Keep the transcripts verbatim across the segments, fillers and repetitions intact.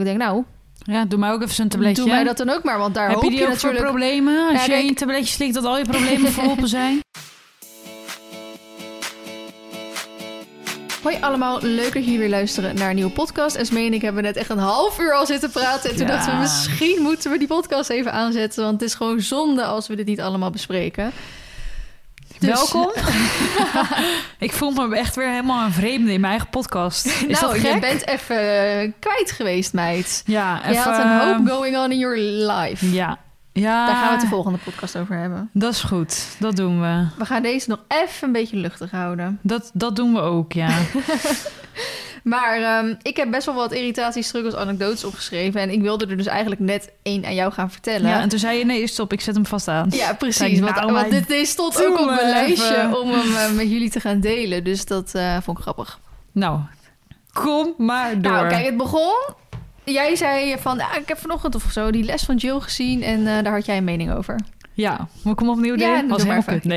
ik denk, nou... Ja, doe mij ook even zo'n tabletje. Doe mij dat dan ook maar, want daar Heb hoop je die je ook natuurlijk... voor problemen? Als Ja, je kijk... een tabletje slikt, dat al je problemen verholpen zijn? Hoi allemaal, leuk dat jullie weer luisteren naar een nieuwe podcast. Esmee en ik hebben net echt een half uur al zitten praten. En toen ja. dachten we, misschien moeten we die podcast even aanzetten. Want het is gewoon zonde als we dit niet allemaal bespreken. Dus... Welkom. Ik voel me echt weer helemaal een vreemde in mijn eigen podcast. Is nou, dat gek? je bent even kwijt geweest, meid. Ja, even... Je had een hoop going on in your life. Ja. Ja. Daar gaan we het de volgende podcast over hebben. Dat is goed, dat doen we. We gaan deze nog even een beetje luchtig houden. Dat, dat doen we ook, ja. Maar um, ik heb best wel wat irritaties, struggles, anekdotes opgeschreven. En ik wilde er dus eigenlijk net één aan jou gaan vertellen. Ja, en toen zei je, nee, stop, ik zet hem vast aan. Ja, precies. Kijk, want nou, want dit, dit stond doe ook op mijn even. lijstje om hem uh, met jullie te gaan delen. Dus dat uh, vond ik grappig. Nou, kom maar door. Nou, kijk, het begon... Jij zei van, ja, ik heb vanochtend of zo die les van Jill gezien... en uh, daar had jij een mening over. Ja, moet ik hem opnieuw doen? Ja, doe was maar heel even. kut, nee.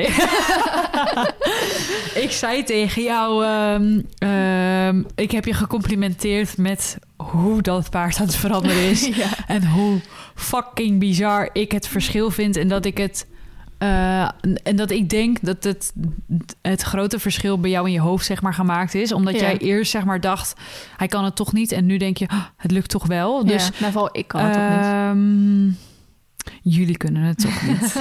Ik zei tegen jou... Um, um, ik heb je gecomplimenteerd met hoe dat paard aan het veranderen is. Ja. En hoe fucking bizar ik het verschil vind. En dat ik het... Uh, en dat ik denk dat het, het grote verschil bij jou in je hoofd zeg maar gemaakt is. Omdat ja. jij eerst zeg maar dacht, hij kan het toch niet. En nu denk je, oh, het lukt toch wel. Dus, ja, nou, vooral ik kan het uh, toch niet. Jullie kunnen het toch niet.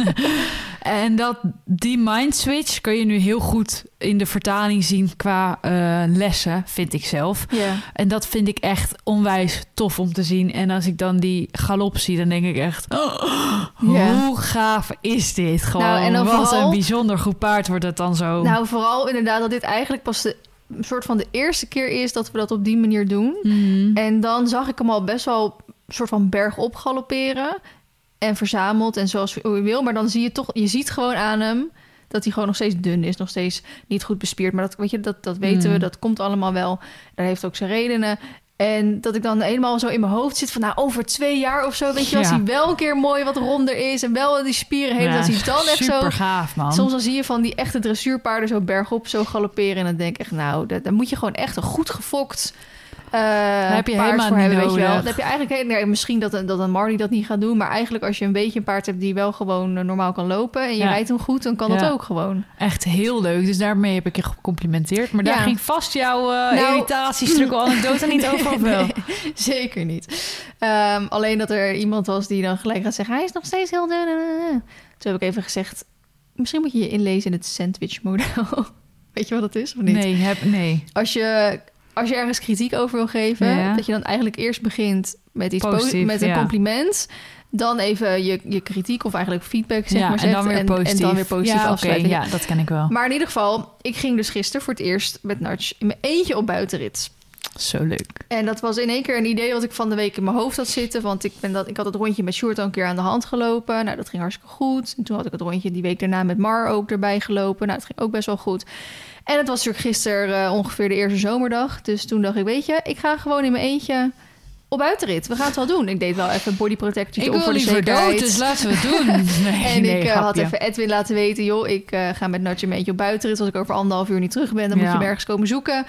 En dat, die mind switch kun je nu heel goed in de vertaling zien qua uh, lessen, vind ik zelf. Ja. En dat vind ik echt onwijs tof om te zien. En als ik dan die galop zie, dan denk ik echt... Oh, ja. Hoe gaaf is dit? Gewoon, nou, en dan wat vooral, een bijzonder goed paard wordt het dan zo. Nou, vooral inderdaad dat dit eigenlijk pas de een soort van de eerste keer is dat we dat op die manier doen. Mm. En dan zag ik hem al best wel een soort van bergop galopperen. En verzameld en zoals je wil. Maar dan zie je toch, je ziet gewoon aan hem dat hij gewoon nog steeds dun is. Nog steeds niet goed bespierd. Maar dat, weet je, dat, dat weten mm. we, dat komt allemaal wel. Dat heeft ook zijn redenen. En dat ik dan helemaal zo in mijn hoofd zit van... nou, over twee jaar of zo, weet je wel... Ja. als hij wel een keer mooi wat ronder is... en wel die spieren heeft, Ja, dat hij dan echt zo... super gaaf, man. Soms dan zie je van die echte dressuurpaarden zo bergop zo galopperen... en dan denk ik echt, nou, dat, dan moet je gewoon echt een goed gefokt... Uh, daar heb je paard helemaal voor niet hebben, nodig. weet je wel. Dan heb je eigenlijk nee, misschien dat een, dat een Marley dat niet gaat doen, maar eigenlijk als je een beetje een paard hebt die wel gewoon uh, normaal kan lopen en je ja. rijdt hem goed, dan kan ja. dat ook gewoon. Echt heel leuk. Dus daarmee heb ik je gecomplimenteerd. Maar daar ja. ging vast jouw uh, nou, irritatie, struggle, anekdote niet nee, over, of wel? Nee, zeker niet. Um, alleen dat er iemand was die dan gelijk gaat zeggen, hij is nog steeds heel dun. Toen heb ik even gezegd, misschien moet je je inlezen in het sandwich-model. Weet je wat dat is of niet? Nee, heb, nee. Als je... Als je ergens kritiek over wil geven... Ja. dat je dan eigenlijk eerst begint met iets positief, met een ja. compliment... dan even je, je kritiek of eigenlijk feedback zeg ja, maar zegt... En dan weer positief, en dan weer positief ja, afsluiten. Okay, ja, dat ken ik wel. Maar in ieder geval, ik ging dus gisteren voor het eerst met Natch... in mijn eentje op buitenrit. Zo leuk. En dat was in één keer een idee wat ik van de week in mijn hoofd had zitten... want ik, ben dat, ik had het rondje met Sjoerd al een keer aan de hand gelopen. Nou, dat ging hartstikke goed. En toen had ik het rondje die week daarna met Mar ook erbij gelopen. Nou, dat ging ook best wel goed... En het was natuurlijk gisteren uh, ongeveer de eerste zomerdag. Dus toen dacht ik, weet je, ik ga gewoon in mijn eentje op buitenrit. We gaan het wel doen. Ik deed wel even een body protector op voor de zekerheid. Dood, dus laten we het doen. Nee, en nee, ik uh, had grapje. even Edwin laten weten... joh, ik uh, ga met Natje een beetje op buitenrit. Als ik over anderhalf uur niet terug ben, dan ja. moet je me ergens komen zoeken.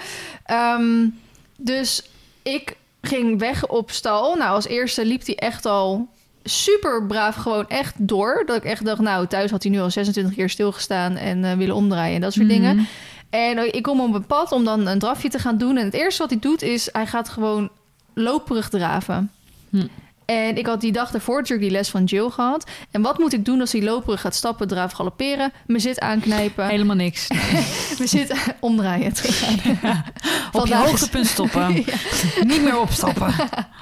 Um, dus ik ging weg op stal. Nou, als eerste liep hij echt al... super braaf gewoon echt door. Dat ik echt dacht, nou, thuis had hij nu al zesentwintig keer stilgestaan... en uh, willen omdraaien en dat soort mm-hmm. dingen... En ik kom op een pad om dan een drafje te gaan doen. En het eerste wat hij doet is... hij gaat gewoon loperig draven. Hm. En ik had die dag daarvoor natuurlijk die les van Jill gehad. En wat moet ik doen als hij loperig gaat stappen, draven, galopperen? Me zit aanknijpen. Helemaal niks. Me zit omdraaien. Ja. Op je hoogtepunt stoppen. Ja. Niet meer opstappen.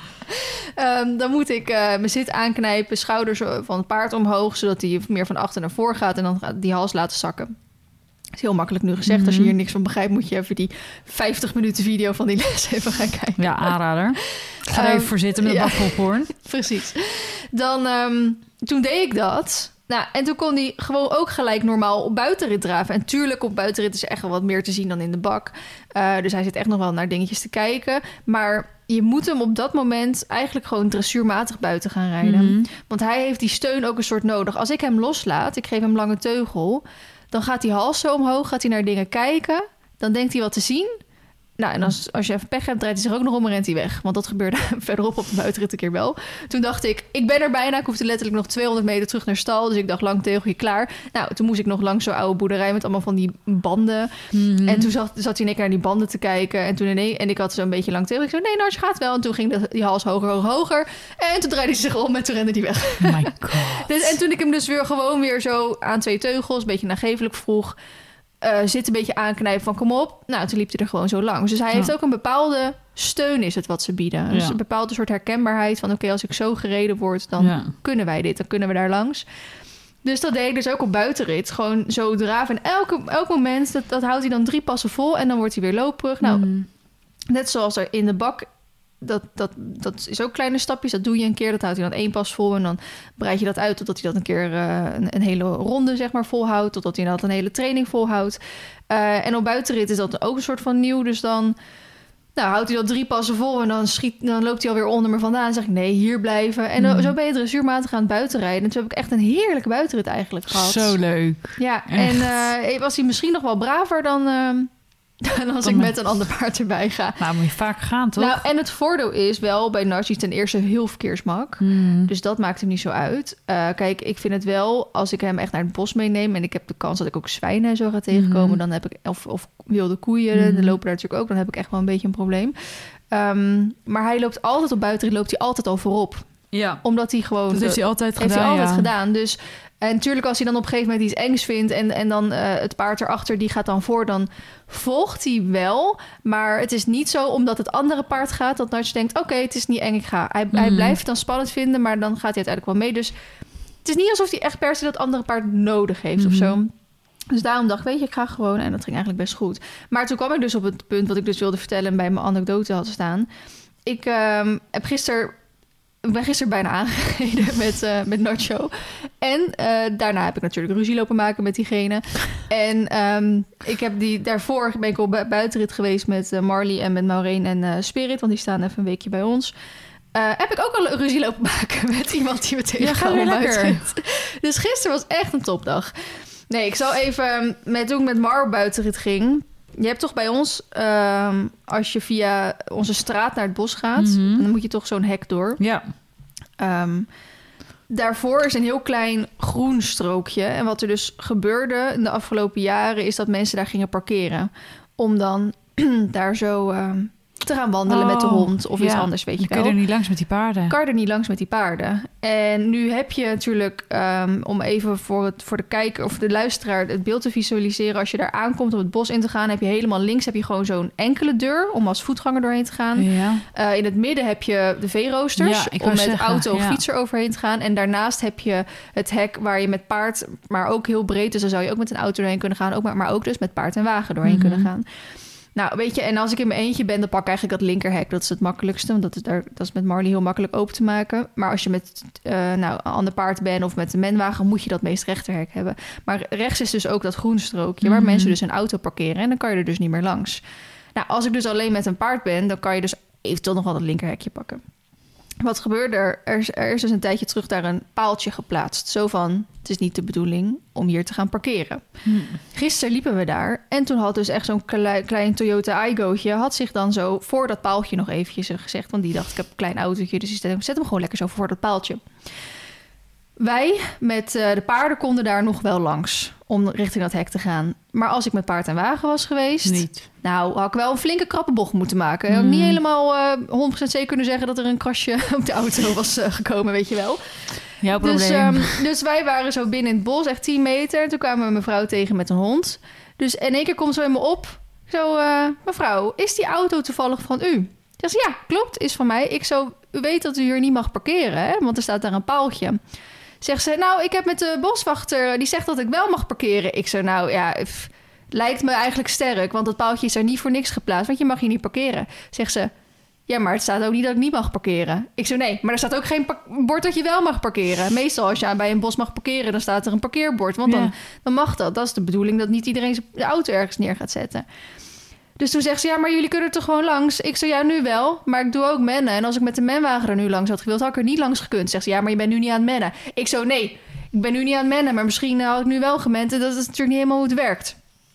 Um, dan moet ik uh, me zit aanknijpen, schouders van het paard omhoog... zodat hij meer van achter naar voren gaat... en dan gaat die hals laten zakken. Dat is heel makkelijk nu gezegd. Mm-hmm. Als je hier niks van begrijpt... moet je even die vijftig minuten video van die les even gaan kijken. Ja, aanrader. Ga er um, even voor zitten met een ja. bak popcorn. Precies. Dan, um, toen deed ik dat. Nou, en toen kon hij gewoon ook gelijk normaal op buitenrit draven. En tuurlijk, op buitenrit is echt wel wat meer te zien dan in de bak. Uh, dus hij zit echt nog wel naar dingetjes te kijken. Maar je moet hem op dat moment eigenlijk gewoon dressuurmatig buiten gaan rijden. Mm-hmm. Want hij heeft die steun ook een soort nodig. Als ik hem loslaat, ik geef hem lange teugel... dan gaat die hals zo omhoog, gaat hij naar dingen kijken... dan denkt hij wat te zien... Nou, en als, als je even pech hebt, draait hij zich ook nog om en rent hij weg. Want dat gebeurde verderop op de buitenrit een keer wel. Toen dacht ik, ik ben er bijna. Ik hoefde letterlijk nog tweehonderd meter terug naar stal. Dus ik dacht, lang tegeltje klaar. Nou, toen moest ik nog langs zo'n oude boerderij met allemaal van die banden. Mm-hmm. En toen zat, zat hij in één keer naar die banden te kijken. En toen ineens, en ik had zo'n beetje lang tegel. Ik zei, nee, nou, het gaat wel. En toen ging de, die hals hoger, hoger, hoger. En toen draaide hij zich om en toen rende hij weg. Oh my god. Dus, en toen ik hem dus weer gewoon weer zo aan twee teugels, een beetje nagevelijk vroeg... Uh, zit een beetje aanknijpen van kom op. Nou, toen liep hij er gewoon zo langs. Dus hij ja. heeft ook een bepaalde steun is het wat ze bieden. Dus ja. een bepaalde soort herkenbaarheid van... oké, okay, als ik zo gereden word, dan ja. kunnen wij dit. Dan kunnen we daar langs. Dus dat deed ik dus ook op buitenrit. Gewoon zo draven. En elke, elk moment, dat, dat houdt hij dan drie passen vol... en dan wordt hij weer loopbrug. Nou, mm. net zoals er in de bak... Dat, dat, dat is ook kleine stapjes. Dat doe je een keer. Dat houdt hij dan één pas vol. En dan breid je dat uit totdat hij dat een keer uh, een, een hele ronde zeg maar volhoudt. Totdat hij dat een hele training volhoudt. Uh, en op buitenrit is dat ook een soort van nieuw. Dus dan nou, houdt hij dat drie passen vol. En dan, schiet, dan loopt hij alweer onder me vandaan. En zeg ik nee, hier blijven. En dan, mm. zo ben je dressuurmatig aan het buitenrijden. En toen heb ik echt een heerlijke buitenrit eigenlijk gehad. Zo leuk. Ja, echt. En uh, was hij misschien nog wel braver dan... Uh, En als dan ik met een ander paard erbij ga. Nou, moet je vaak gaan, toch? Nou, en het voordeel is wel bij Narcis ten eerste heel verkeersmak. Mm. Dus dat maakt hem niet zo uit. Uh, kijk, ik vind het wel, als ik hem echt naar het bos meeneem... en ik heb de kans dat ik ook zwijnen en zo ga tegenkomen... Mm. dan heb ik, of, of wilde koeien, mm. de lopen daar natuurlijk ook... dan heb ik echt wel een beetje een probleem. Um, maar hij loopt altijd op buiten, loopt hij altijd al voorop. Ja. Omdat hij gewoon... Dat heeft hij altijd heeft gedaan, hij altijd ja. gedaan, dus... En natuurlijk als hij dan op een gegeven moment iets engs vindt... en, en dan uh, het paard erachter, die gaat dan voor... dan volgt hij wel. Maar het is niet zo omdat het andere paard gaat... dat Narcis denkt, oké, okay, het is niet eng, ik ga. Hij, mm. hij blijft het dan spannend vinden... maar dan gaat hij uiteindelijk wel mee. Dus het is niet alsof hij echt per se dat andere paard nodig heeft mm. of zo. Dus daarom dacht ik, weet je, ik ga gewoon... en dat ging eigenlijk best goed. Maar toen kwam ik dus op het punt... wat ik dus wilde vertellen... en bij mijn anekdote had staan. Ik um, heb gisteren... Ik ben gisteren bijna aangereden met, uh, met Nacho. En uh, daarna heb ik natuurlijk ruzie lopen maken met diegene. En um, ik heb die, daarvoor ben ik op bu- buitenrit geweest met uh, Marley en met Maureen en uh, Spirit. Want die staan even een weekje bij ons. Uh, heb ik ook al ruzie lopen maken met iemand die we tegenkomen ja, buitenrit. Dus gisteren was echt een topdag. Nee, ik zal even, met, toen ik met Mar op buitenrit ging... Je hebt toch bij ons, um, als je via onze straat naar het bos gaat... Mm-hmm. dan moet je toch zo'n hek door. Ja. Um, daarvoor is een heel klein groen strookje. En wat er dus gebeurde in de afgelopen jaren... is dat mensen daar gingen parkeren. Om dan daar zo... Um, te gaan wandelen oh, met de hond of ja. iets anders, weet je wel. Kan je er niet langs met die paarden? Kan je er niet langs met die paarden. En nu heb je natuurlijk, um, om even voor, het, voor de kijker of de luisteraar het beeld te visualiseren... als je daar aankomt om het bos in te gaan... heb je helemaal links heb je gewoon zo'n enkele deur... om als voetganger doorheen te gaan. Ja. Uh, in het midden heb je de veeroosters... Ja, om met zeggen, auto of ja. fiets er overheen te gaan. En daarnaast heb je het hek waar je met paard... maar ook heel breed, dus daar zou je ook met een auto doorheen kunnen gaan... Ook maar, maar ook dus met paard en wagen doorheen mm-hmm. kunnen gaan... Nou, weet je, en als ik in mijn eentje ben, dan pak ik eigenlijk dat linkerhek. Dat is het makkelijkste, want dat is, daar, dat is met Marley heel makkelijk open te maken. Maar als je met uh, nou, een ander paard bent of met een menwagen... moet je dat meest rechterhek hebben. Maar rechts is dus ook dat groenstrookje... waar mm-hmm. mensen dus een auto parkeren en dan kan je er dus niet meer langs. Nou, als ik dus alleen met een paard ben... dan kan je dus eventueel nog wel dat linkerhekje pakken. Wat gebeurde er? Er is, er is dus een tijdje terug daar een paaltje geplaatst. Zo van, het is niet de bedoeling om hier te gaan parkeren. Hmm. Gisteren liepen we daar. En toen had dus echt zo'n klein, klein Toyota Aygootje... had zich dan zo voor dat paaltje nog eventjes gezegd. Want die dacht, ik heb een klein autootje. Dus ik zet hem gewoon lekker zo voor dat paaltje. Wij met uh, de paarden konden daar nog wel langs... om richting dat hek te gaan. Maar als ik met paard en wagen was geweest... Niet. Nou, had ik wel een flinke krappe bocht moeten maken. Ik had mm. niet helemaal uh, honderd procent zeker kunnen zeggen... dat er een krasje op de auto was uh, gekomen, weet je wel. Jouw probleem. Dus, um, dus wij waren zo binnen in het bos, echt tien meter. Toen kwamen we mevrouw tegen met een hond. Dus in één keer komt ze bij me op. Zo, uh, mevrouw, is die auto toevallig van u? Zegt ze, ja, klopt, is van mij. Ik zo, u weet dat u hier niet mag parkeren, hè? Want er staat daar een paaltje. Zegt ze, nou, ik heb met de boswachter... die zegt dat ik wel mag parkeren. Ik zo, nou ja, pff, lijkt me eigenlijk sterk... want dat paaltje is er niet voor niks geplaatst... want je mag hier niet parkeren. Zegt ze, ja, maar het staat ook niet dat ik niet mag parkeren. Ik zo, nee, maar er staat ook geen pa- bord dat je wel mag parkeren. Meestal als je bij een bos mag parkeren... dan staat er een parkeerbord, want dan, ja. dan mag dat. Dat is de bedoeling dat niet iedereen de auto ergens neer gaat zetten. Dus toen zegt ze, ja, maar jullie kunnen er toch gewoon langs? Ik zo, ja, nu wel, maar ik doe ook mennen. En als ik met de menwagen er nu langs had gewild... had ik er niet langs gekund. Zegt ze, ja, maar je bent nu niet aan het mennen. Ik zo, nee, ik ben nu niet aan het mennen... maar misschien had ik nu wel gemend... en dat is natuurlijk niet helemaal hoe het werkt.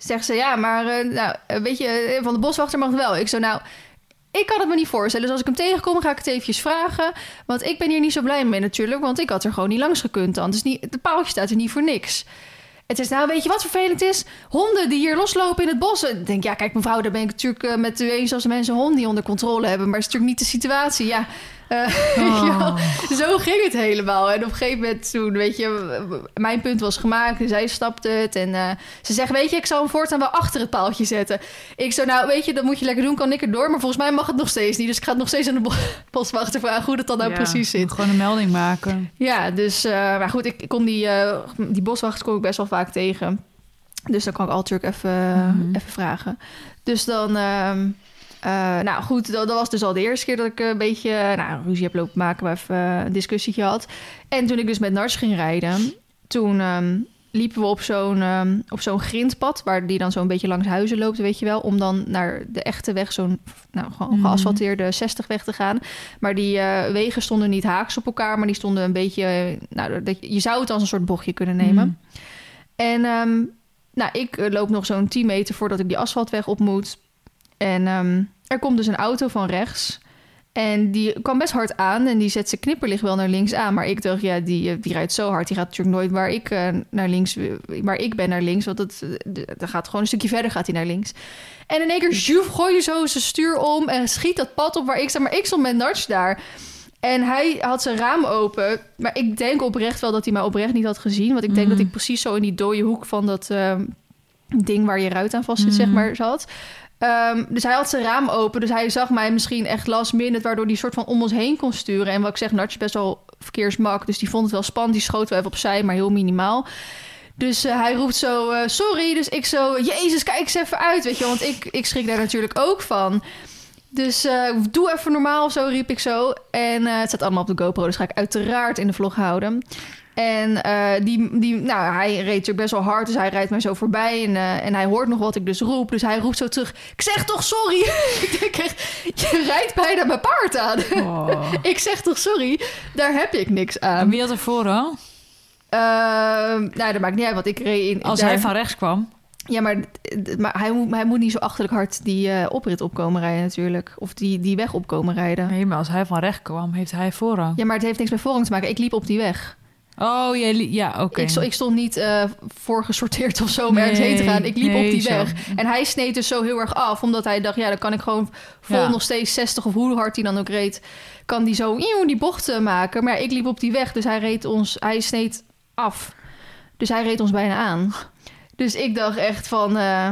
zegt ze, ja, maar uh, nou, weet je, van de boswachter mag het wel. Ik zo, nou, ik kan het me niet voorstellen. Dus als ik hem tegenkom, ga ik het eventjes vragen. Want ik ben hier niet zo blij mee natuurlijk, want ik had er gewoon niet langs gekund dan. Dus niet, het paaltje staat er niet voor niks. Het is, nou, weet je wat vervelend is? Honden die hier loslopen in het bos. Ik denk, ja, kijk, mevrouw, daar ben ik natuurlijk uh, met u eens als de mensen honden die onder controle hebben. Maar het is natuurlijk niet de situatie, ja. Uh, oh. ja, zo ging het helemaal. En op een gegeven moment toen, weet je, mijn punt was gemaakt. En zij stapte het. En uh, ze zegt, weet je, ik zal hem voortaan wel achter het paaltje zetten. Ik zo, nou, weet je, dat moet je lekker doen. Kan ik erdoor? Maar volgens mij mag het nog steeds niet. Dus ik ga het nog steeds aan de bo- boswachter vragen hoe dat dan nou ja, precies zit. Gewoon een melding maken. Ja, dus, uh, maar goed, ik, ik kon die, uh, die boswachter kom ik best wel vaak tegen. Dus dan kan ik altijd even, mm-hmm. even vragen. Dus dan... Uh, Uh, nou goed, dat, dat was dus al de eerste keer dat ik een beetje nou, ruzie heb lopen maken, maar even uh, een discussietje had. En toen ik dus met Nars ging rijden, toen um, liepen we op zo'n, um, op zo'n grindpad, waar die dan zo'n beetje langs huizen loopt, weet je wel, om dan naar de echte weg, zo'n nou, gewoon mm. geasfalteerde zestig weg te gaan. Maar die uh, wegen stonden niet haaks op elkaar, maar die stonden een beetje, nou, dat, je zou het als een soort bochtje kunnen nemen. Mm. En um, nou, ik uh, loop nog zo'n tien meter voordat ik die asfaltweg op moet. En um, er komt dus een auto van rechts. En die kwam best hard aan. En die zet zijn knipperlicht wel naar links aan. Maar ik dacht, ja, die, die rijdt zo hard. Die gaat natuurlijk nooit waar ik, uh, naar links, waar ik ben naar links. Want dat, dat gaat gewoon een stukje verder gaat hij naar links. En in één keer zoef, gooi je zo zijn stuur om. En schiet dat pad op waar ik sta. Maar ik stond met Nars daar. En hij had zijn raam open. Maar ik denk oprecht wel dat hij mij oprecht niet had gezien. Want ik denk mm. dat ik precies zo in die dode hoek van dat uh, ding waar je ruit aan vast zit, mm. zeg maar, zat. Um, dus hij had zijn raam open. Dus hij zag mij misschien echt last minute, waardoor hij soort van om ons heen kon sturen. En wat ik zeg, Nats is best wel verkeersmak. Dus die vond het wel spannend. Die schoot wel even opzij, maar heel minimaal. Dus uh, hij roept zo, uh, sorry. Dus ik zo, jezus, kijk eens even uit, weet je. Want ik, ik schrik daar natuurlijk ook van. Dus uh, doe even normaal of zo, riep ik zo. En uh, het staat allemaal op de GoPro, dus ga ik uiteraard in de vlog houden. En uh, die, die, nou, hij reed natuurlijk best wel hard, dus hij rijdt mij zo voorbij. En, uh, en hij hoort nog wat ik dus roep, dus hij roept zo terug. Ik zeg toch sorry? Ik denk echt, je rijdt bijna mijn paard aan. Oh. Ik zeg toch sorry? Daar heb ik niks aan. En wie had er voor dan? Uh, nou, dat maakt niet uit, want ik reed in... Als daar... hij van rechts kwam? Ja, maar, maar hij, moet, hij moet niet zo achterlijk hard die uh, oprit opkomen rijden natuurlijk. Of die, die weg opkomen rijden. Nee, maar als hij van rechts kwam, heeft hij voorrang. Ja, maar het heeft niks met voorrang te maken. Ik liep op die weg. Oh, ja, ja oké. Okay. Ik, ik stond niet uh, voorgesorteerd of zo om nee, ergens heen te gaan. Ik liep nee, op die zo. weg. En hij sneed dus zo heel erg af. Omdat hij dacht, ja, dan kan ik gewoon vol ja. nog steeds zestig of hoe hard hij dan ook reed. Kan die zo die bochten maken. Maar ja, ik liep op die weg. Dus hij reed ons, hij sneed af. Dus hij reed ons bijna aan. Dus ik dacht echt van... Uh,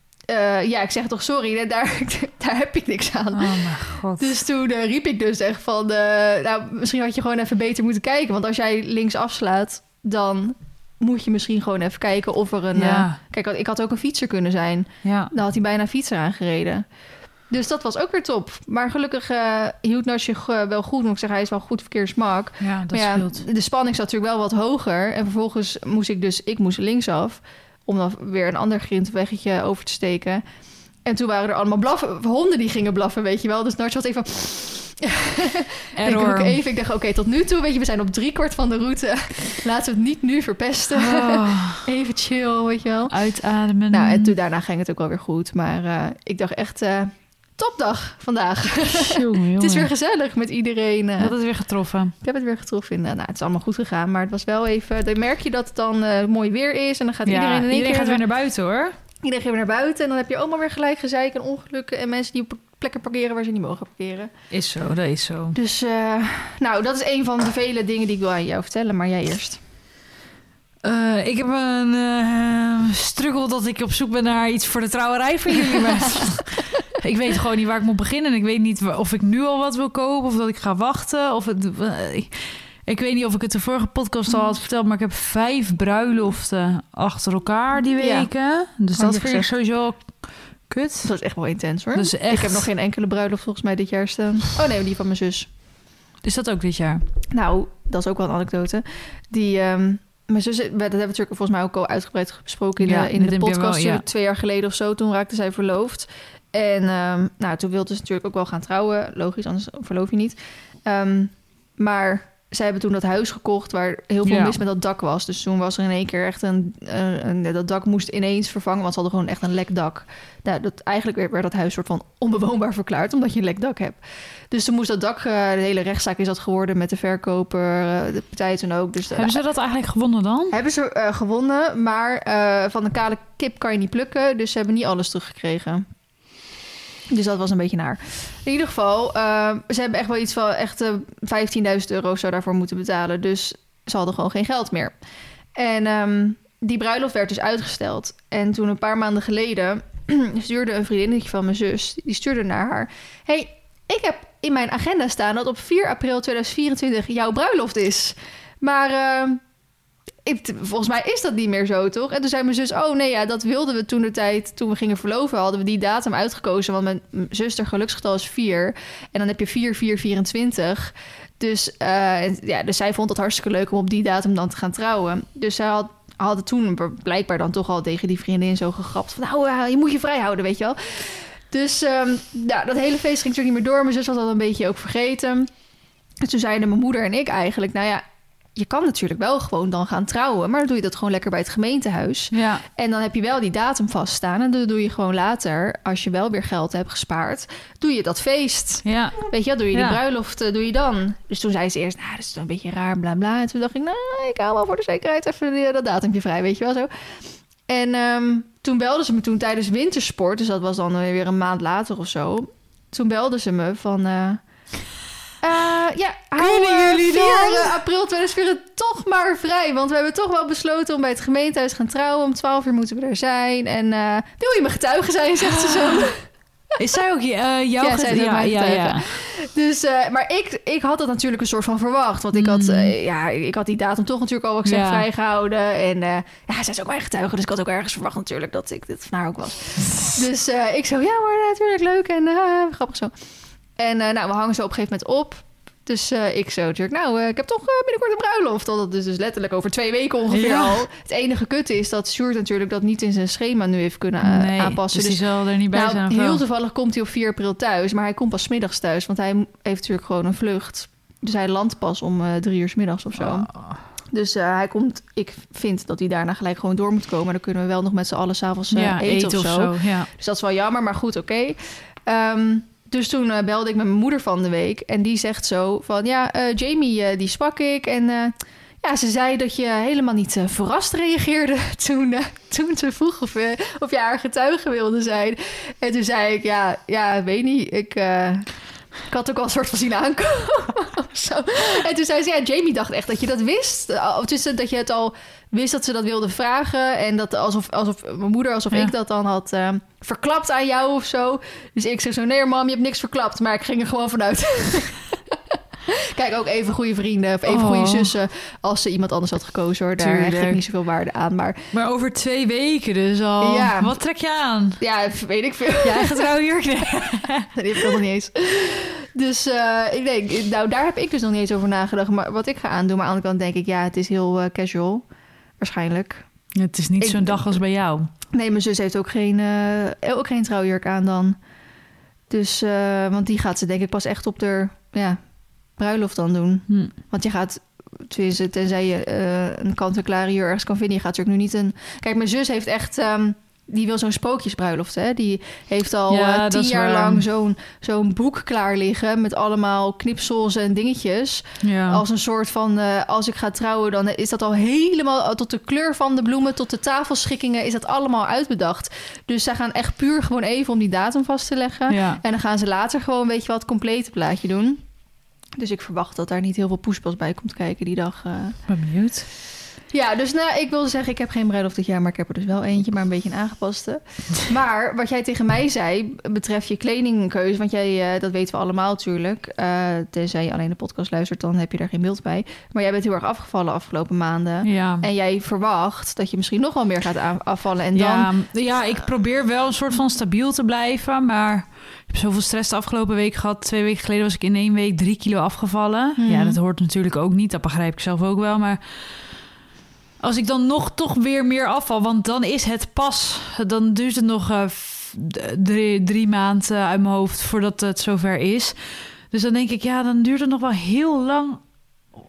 uh, ja, ik zeg toch sorry, daar, daar heb ik niks aan. Oh mijn god. Dus toen uh, riep ik dus echt van... Uh, nou, misschien had je gewoon even beter moeten kijken. Want als jij links afslaat, dan moet je misschien gewoon even kijken of er een... Ja. Uh, kijk, ik had ook een fietser kunnen zijn. Ja. Dan had hij bijna een fietser aangereden. Dus dat was ook weer top. Maar gelukkig uh, hield Narsje uh, wel goed. Moet ik zeggen, hij is wel goed verkeersmak. Ja, dat maar ja, scheelt. De spanning zat natuurlijk wel wat hoger. En vervolgens moest ik dus... Ik moest linksaf... om dan weer een ander grindweggetje over te steken. En toen waren er allemaal blaffen, honden die gingen blaffen, weet je wel. Dus Nars had even... Error. Ik, even, ik dacht, oké, okay, tot nu toe, weet je, we zijn op driekwart van de route. Laten we het niet nu verpesten. Oh. Even chill, weet je wel. Uitademen. Nou, en toen daarna ging het ook wel weer goed. Maar uh, ik dacht echt... Uh, topdag vandaag. Jongen, jongen. Het is weer gezellig met iedereen. Uh, je hebt het weer getroffen. Ik heb het weer getroffen. Nou, het is allemaal goed gegaan. Maar het was wel even... Dan merk je dat het dan uh, mooi weer is. En dan gaat ja, iedereen in één iedereen keer... gaat weer naar buiten, hoor. Iedereen gaat weer naar buiten. En dan heb je allemaal weer gelijk gezeik en ongelukken. En mensen die op plekken parkeren waar ze niet mogen parkeren. Is zo, dat is zo. Dus, uh, nou, dat is een van de vele dingen die ik wil aan jou vertellen. Maar jij eerst. Uh, ik heb een uh, struggle dat ik op zoek ben naar iets voor de trouwerij van jullie. Ik weet gewoon niet waar ik moet beginnen. En ik weet niet of ik nu al wat wil kopen of dat ik ga wachten. Of het, uh, ik, ik weet niet of ik het de vorige podcast al had verteld, maar ik heb vijf bruiloften achter elkaar die weken. Ja, dus dat vind ik sowieso kut. Dat is echt wel intens, hoor. Dus echt... Ik heb nog geen enkele bruiloft volgens mij dit jaar staan. Oh nee, die van mijn zus. Is dat ook dit jaar? Nou, dat is ook wel een anekdote. Die... Um, Mijn zus, dat hebben we natuurlijk volgens mij ook al uitgebreid besproken in ja, de, in de podcast. Wel, ja. Twee jaar geleden of zo, toen raakte zij verloofd. En um, nou, toen wilde ze natuurlijk ook wel gaan trouwen. Logisch, anders verloof je niet. Um, maar zij hebben toen dat huis gekocht waar heel veel Ja. mis met dat dak was. Dus toen was er in één keer echt een, een, een... Dat dak moest ineens vervangen, want ze hadden gewoon echt een lek dak. Nou, dat, eigenlijk werd, werd dat huis soort van onbewoonbaar verklaard, omdat je een lek dak hebt. Dus toen moest dat dak... Uh, de hele rechtszaak is dat geworden met de verkoper, uh, de partij toen ook. Dus de, Hebben ze dat eigenlijk gewonnen dan? hebben ze uh, gewonnen, maar uh, van een kale kip kan je niet plukken. Dus ze hebben niet alles teruggekregen. Dus dat was een beetje naar. In ieder geval, uh, ze hebben echt wel iets van echt uh, vijftienduizend euro zo daarvoor moeten betalen. Dus ze hadden gewoon geen geld meer. En um, die bruiloft werd dus uitgesteld. En toen een paar maanden geleden stuurde een vriendinnetje van mijn zus, die stuurde naar haar: hey, ik heb in mijn agenda staan dat op vier april tweeduizend vierentwintig jouw bruiloft is. Maar uh, ik, volgens mij is dat niet meer zo, toch? En toen zei mijn zus: oh nee, ja, dat wilden we toen de tijd, toen we gingen verloven, hadden we die datum uitgekozen. Want mijn zuster geluksgetal is vier. En dan heb je vier vier vierentwintig. Dus, uh, ja, dus zij vond het hartstikke leuk om op die datum dan te gaan trouwen. Dus zij had, hadden toen blijkbaar dan toch al tegen die vriendin zo gegrapt van: nou, uh, je moet je vrij houden, weet je wel. Dus um, ja, dat hele feest ging natuurlijk niet meer door. Mijn zus had dat een beetje ook vergeten. Dus toen zeiden mijn moeder en ik eigenlijk: nou ja, je kan natuurlijk wel gewoon dan gaan trouwen, maar dan doe je dat gewoon lekker bij het gemeentehuis. Ja. En dan heb je wel die datum vaststaan. En dan doe je gewoon later, als je wel weer geld hebt gespaard, doe je dat feest. Ja. Weet je, dan doe je die Ja. bruiloft, doe je dan. Dus toen zei ze eerst: nou, dat is een beetje raar, bla bla. En toen dacht ik: nou, ik hou wel voor de zekerheid even die, dat datumpje vrij, weet je wel zo. En um, toen belden ze me toen tijdens wintersport, dus dat was dan weer een maand later of zo. Toen belden ze me van: Uh, uh, ja, hou Kunnen jullie vier dan? april tweeduizend vierentwintig toch maar vrij. Want we hebben toch wel besloten om bij het gemeentehuis te gaan trouwen. Om twaalf uur moeten we er zijn. En uh, wil je mijn getuige zijn, zegt ze zo. Is zij ook uh, jouw Ja, zij is ook ja, mijn ja, getuige. ja. Dus, uh, maar ik, ik had dat natuurlijk een soort van verwacht. Want ik had, uh, ja, ik had die datum toch natuurlijk al, wat ik zeg, Ja. vrijgehouden. En uh, ja, zij is ook mijn getuige. Dus ik had ook ergens verwacht natuurlijk dat ik dit van haar ook was. Dus uh, ik zo, ja, maar natuurlijk leuk en uh, grappig zo. En uh, nou, we hangen zo op een gegeven moment op. Dus uh, ik zo natuurlijk, nou, uh, ik heb toch uh, binnenkort een bruiloft. Dat is dus letterlijk over twee weken ongeveer Ja. al. Het enige kutte is dat Sjoerd natuurlijk dat niet in zijn schema nu heeft kunnen uh, Nee, aanpassen. dus die zal er niet bij zijn. Nou, of wel? heel toevallig komt hij op vier april thuis. Maar hij komt pas 's middags thuis, want hij heeft natuurlijk gewoon een vlucht. Dus hij landt pas om uh, drie uur 's middags of zo. Oh. Dus uh, hij komt, ik vind dat hij daarna gelijk gewoon door moet komen. Dan kunnen we wel nog met z'n allen 's avonds uh, Ja, eten, eten of, of zo. zo. Ja. Dus dat is wel jammer, maar goed, oké. Okay. Um, dus toen uh, belde ik met mijn moeder van de week. En die zegt zo van, ja, uh, Jamie, uh, die sprak ik. En uh, ja, ze zei dat je helemaal niet uh, verrast reageerde toen, uh, toen ze vroeg of, uh, of je haar getuige wilde zijn. En toen zei ik, ja, ja weet niet, ik... Uh, Ik had ook al een soort van zien aankomen. Zo. En toen zei ze, ja, Jamie dacht echt dat je dat wist. Of dus dat je het al wist dat ze dat wilde vragen. En dat alsof, alsof mijn moeder, alsof Ja. ik dat dan had uh, verklapt aan jou of zo. Dus ik zeg zo, nee mam, je hebt niks verklapt. Maar ik ging er gewoon vanuit. Kijk, ook even goede vrienden of even Oh. goede zussen. Als ze iemand anders had gekozen, hoor. Daar Tuurlijk. hecht ik niet zoveel waarde aan. Maar Maar over twee weken dus al. Ja. Wat trek je aan? ja, weet ik veel. Je eigen trouwjurk? Nee. Die heb ik nog niet eens. Dus uh, ik denk, nou, daar heb ik dus nog niet eens over nagedacht. Maar wat ik ga aandoen. Maar aan de andere kant denk ik, ja, het is heel uh, casual. Waarschijnlijk. Het is niet Ik- zo'n dag als bij jou. Nee, mijn zus heeft ook geen, uh, ook geen trouwjurk aan dan. Dus, uh, want die gaat ze denk ik pas echt op de ja, bruiloft dan doen. Hm. Want je gaat, tenminste, tenzij je uh, een kant-en-klare jurk ergens kan vinden. Je gaat natuurlijk nu niet een... Kijk, mijn zus heeft echt... Um, die wil zo'n sprookjesbruiloft, hè? Die heeft al Ja, uh, dat tien is jaar waar. lang zo'n, zo'n boek klaar liggen... met allemaal knipsels en dingetjes. Ja. Als een soort van... Uh, als ik ga trouwen, dan is dat al helemaal... tot de kleur van de bloemen, tot de tafelschikkingen... is dat allemaal uitbedacht. Dus zij gaan echt puur gewoon even om die datum vast te leggen. Ja. En dan gaan ze later gewoon, weet je wat, het complete plaatje doen. Dus ik verwacht dat daar niet heel veel poespas bij komt kijken die dag. Uh. Ben benieuwd. Ja, dus nou, ik wilde zeggen, ik heb geen bruiloft dit jaar... maar ik heb er dus wel eentje, maar een beetje een aangepaste. Maar wat jij tegen mij zei, betreft je kledingkeuze... want jij, uh, dat weten we allemaal natuurlijk... Uh, tenzij je alleen de podcast luistert, dan heb je daar geen beeld bij. Maar jij bent heel erg afgevallen afgelopen maanden. Ja. En jij verwacht dat je misschien nog wel meer gaat a- afvallen. En dan... Ja, ja, ik probeer wel een soort van stabiel te blijven, maar ik heb zoveel stress de afgelopen week gehad. Twee weken geleden was ik in één week drie kilo afgevallen. Hmm. Ja, dat hoort natuurlijk ook niet. Dat begrijp ik zelf ook wel, maar als ik dan nog toch weer meer afval, want dan is het pas, dan duurt het nog uh, f- drie, drie maanden uit mijn hoofd voordat het zover is. Dus dan denk ik, ja, dan duurt het nog wel heel lang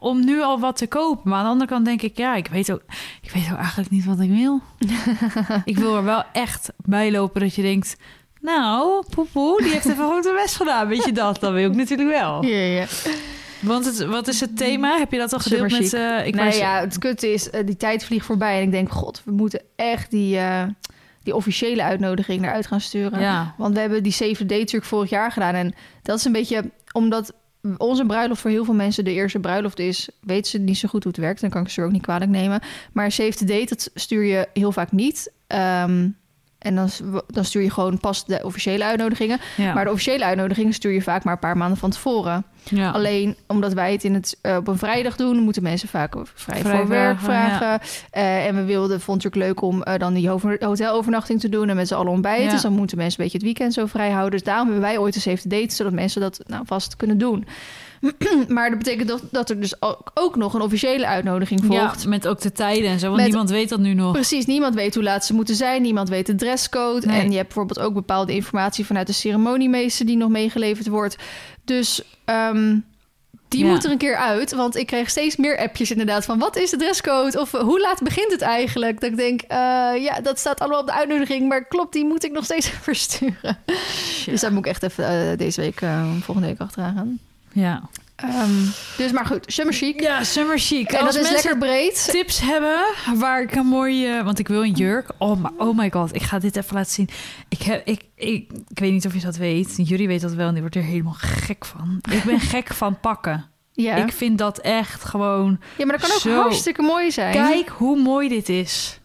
om nu al wat te kopen. Maar aan de andere kant denk ik, ja, ik weet ook, ik weet ook eigenlijk niet wat ik wil. Ik wil er wel echt bij lopen dat je denkt, nou, poepoe, die heeft even goed de best gedaan. Weet je dat? Dat wil ik natuurlijk wel. Ja, ja. Want het, wat is het thema? Heb je dat al gedeeld Summer met... chic. Uh, ik nee, was... ja, het kutte is, uh, die tijd vliegt voorbij. En ik denk, god, we moeten echt die, uh, die officiële uitnodiging eruit gaan sturen. Ja. Want we hebben die save the date natuurlijk vorig jaar gedaan. En dat is een beetje, omdat onze bruiloft voor heel veel mensen de eerste bruiloft is, weten ze niet zo goed hoe het werkt. Dan kan ik ze er ook niet kwalijk nemen. Maar save the date, dat stuur je heel vaak niet. Um, En dan, dan stuur je gewoon pas de officiële uitnodigingen. Ja. Maar de officiële uitnodigingen stuur je vaak maar een paar maanden van tevoren. Ja. Alleen omdat wij het in het, uh, op een vrijdag doen, moeten mensen vaak vrij, vrij voor werk vragen. Ja. Uh, en we wilden, vond het leuk om uh, dan die hotelovernachting te doen en met z'n allen ontbijten. Ja. Dus dan moeten mensen een beetje het weekend zo vrij houden. Dus daarom hebben wij ooit een save the date, zodat mensen dat nou vast kunnen doen. Maar dat betekent dat, dat er dus ook, ook nog een officiële uitnodiging volgt. Ja, met ook de tijden en zo, want met, niemand weet dat nu nog. Precies, niemand weet hoe laat ze moeten zijn. Niemand weet de dresscode. Nee. En je hebt bijvoorbeeld ook bepaalde informatie vanuit de ceremoniemeester die nog meegeleverd wordt. Dus um, die ja. moet er een keer uit. Want ik kreeg steeds meer appjes inderdaad van wat is de dresscode? Of hoe laat begint het eigenlijk? Dat ik denk, uh, ja, dat staat allemaal op de uitnodiging. Maar klopt, die moet ik nog steeds versturen. Ja. Dus daar moet ik echt even uh, deze week, uh, volgende week achteraan gaan. Ja. Um, dus maar goed, summer chic. Ja, summer chic. En als dat is lekker breed. Tips hebben waar ik een mooie, want ik wil een jurk. Oh, maar, oh my god, ik ga dit even laten zien. Ik heb, ik, ik, ik weet niet of je dat weet. Jullie weten dat wel en die wordt er helemaal gek van. Ik ben gek van pakken. Ja. Ik vind dat echt gewoon. Ja, maar dat kan ook zo hartstikke mooi zijn. Kijk hoe mooi dit is.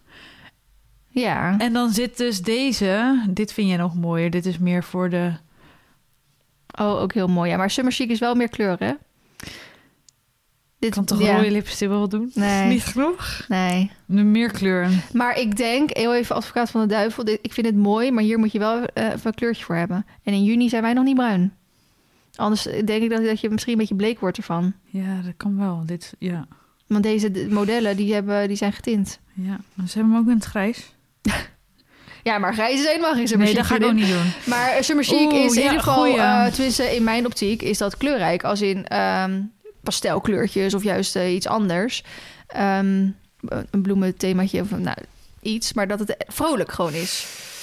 Ja. En dan zit dus deze. Dit vind je nog mooier. Dit is meer voor de. Oh, ook heel mooi. Ja, maar summer chic is wel meer kleur, hè? Dit kan toch ja. rode lipstick wel doen? Nee. Niet genoeg? Nee. Nu meer kleuren. Maar ik denk, heel even advocaat van de duivel, dit, ik vind het mooi, maar hier moet je wel uh, even een kleurtje voor hebben. En in juni zijn wij nog niet bruin. Anders denk ik dat, dat je misschien een beetje bleek wordt ervan. Ja, dat kan wel. Dit, ja. Want deze de modellen, die, hebben, die zijn getint. Ja, maar ze hebben hem ook in het grijs. Ja, maar grijs is helemaal geen summer chic. Nee, dat ga ik ook niet doen. Maar summer chic Oeh, is in ja, ieder geval, uh, tenminste in mijn optiek, is dat kleurrijk. Als in um, pastelkleurtjes of juist uh, iets anders. Um, een bloementhemaatje of nou, iets. Maar dat het vrolijk gewoon is.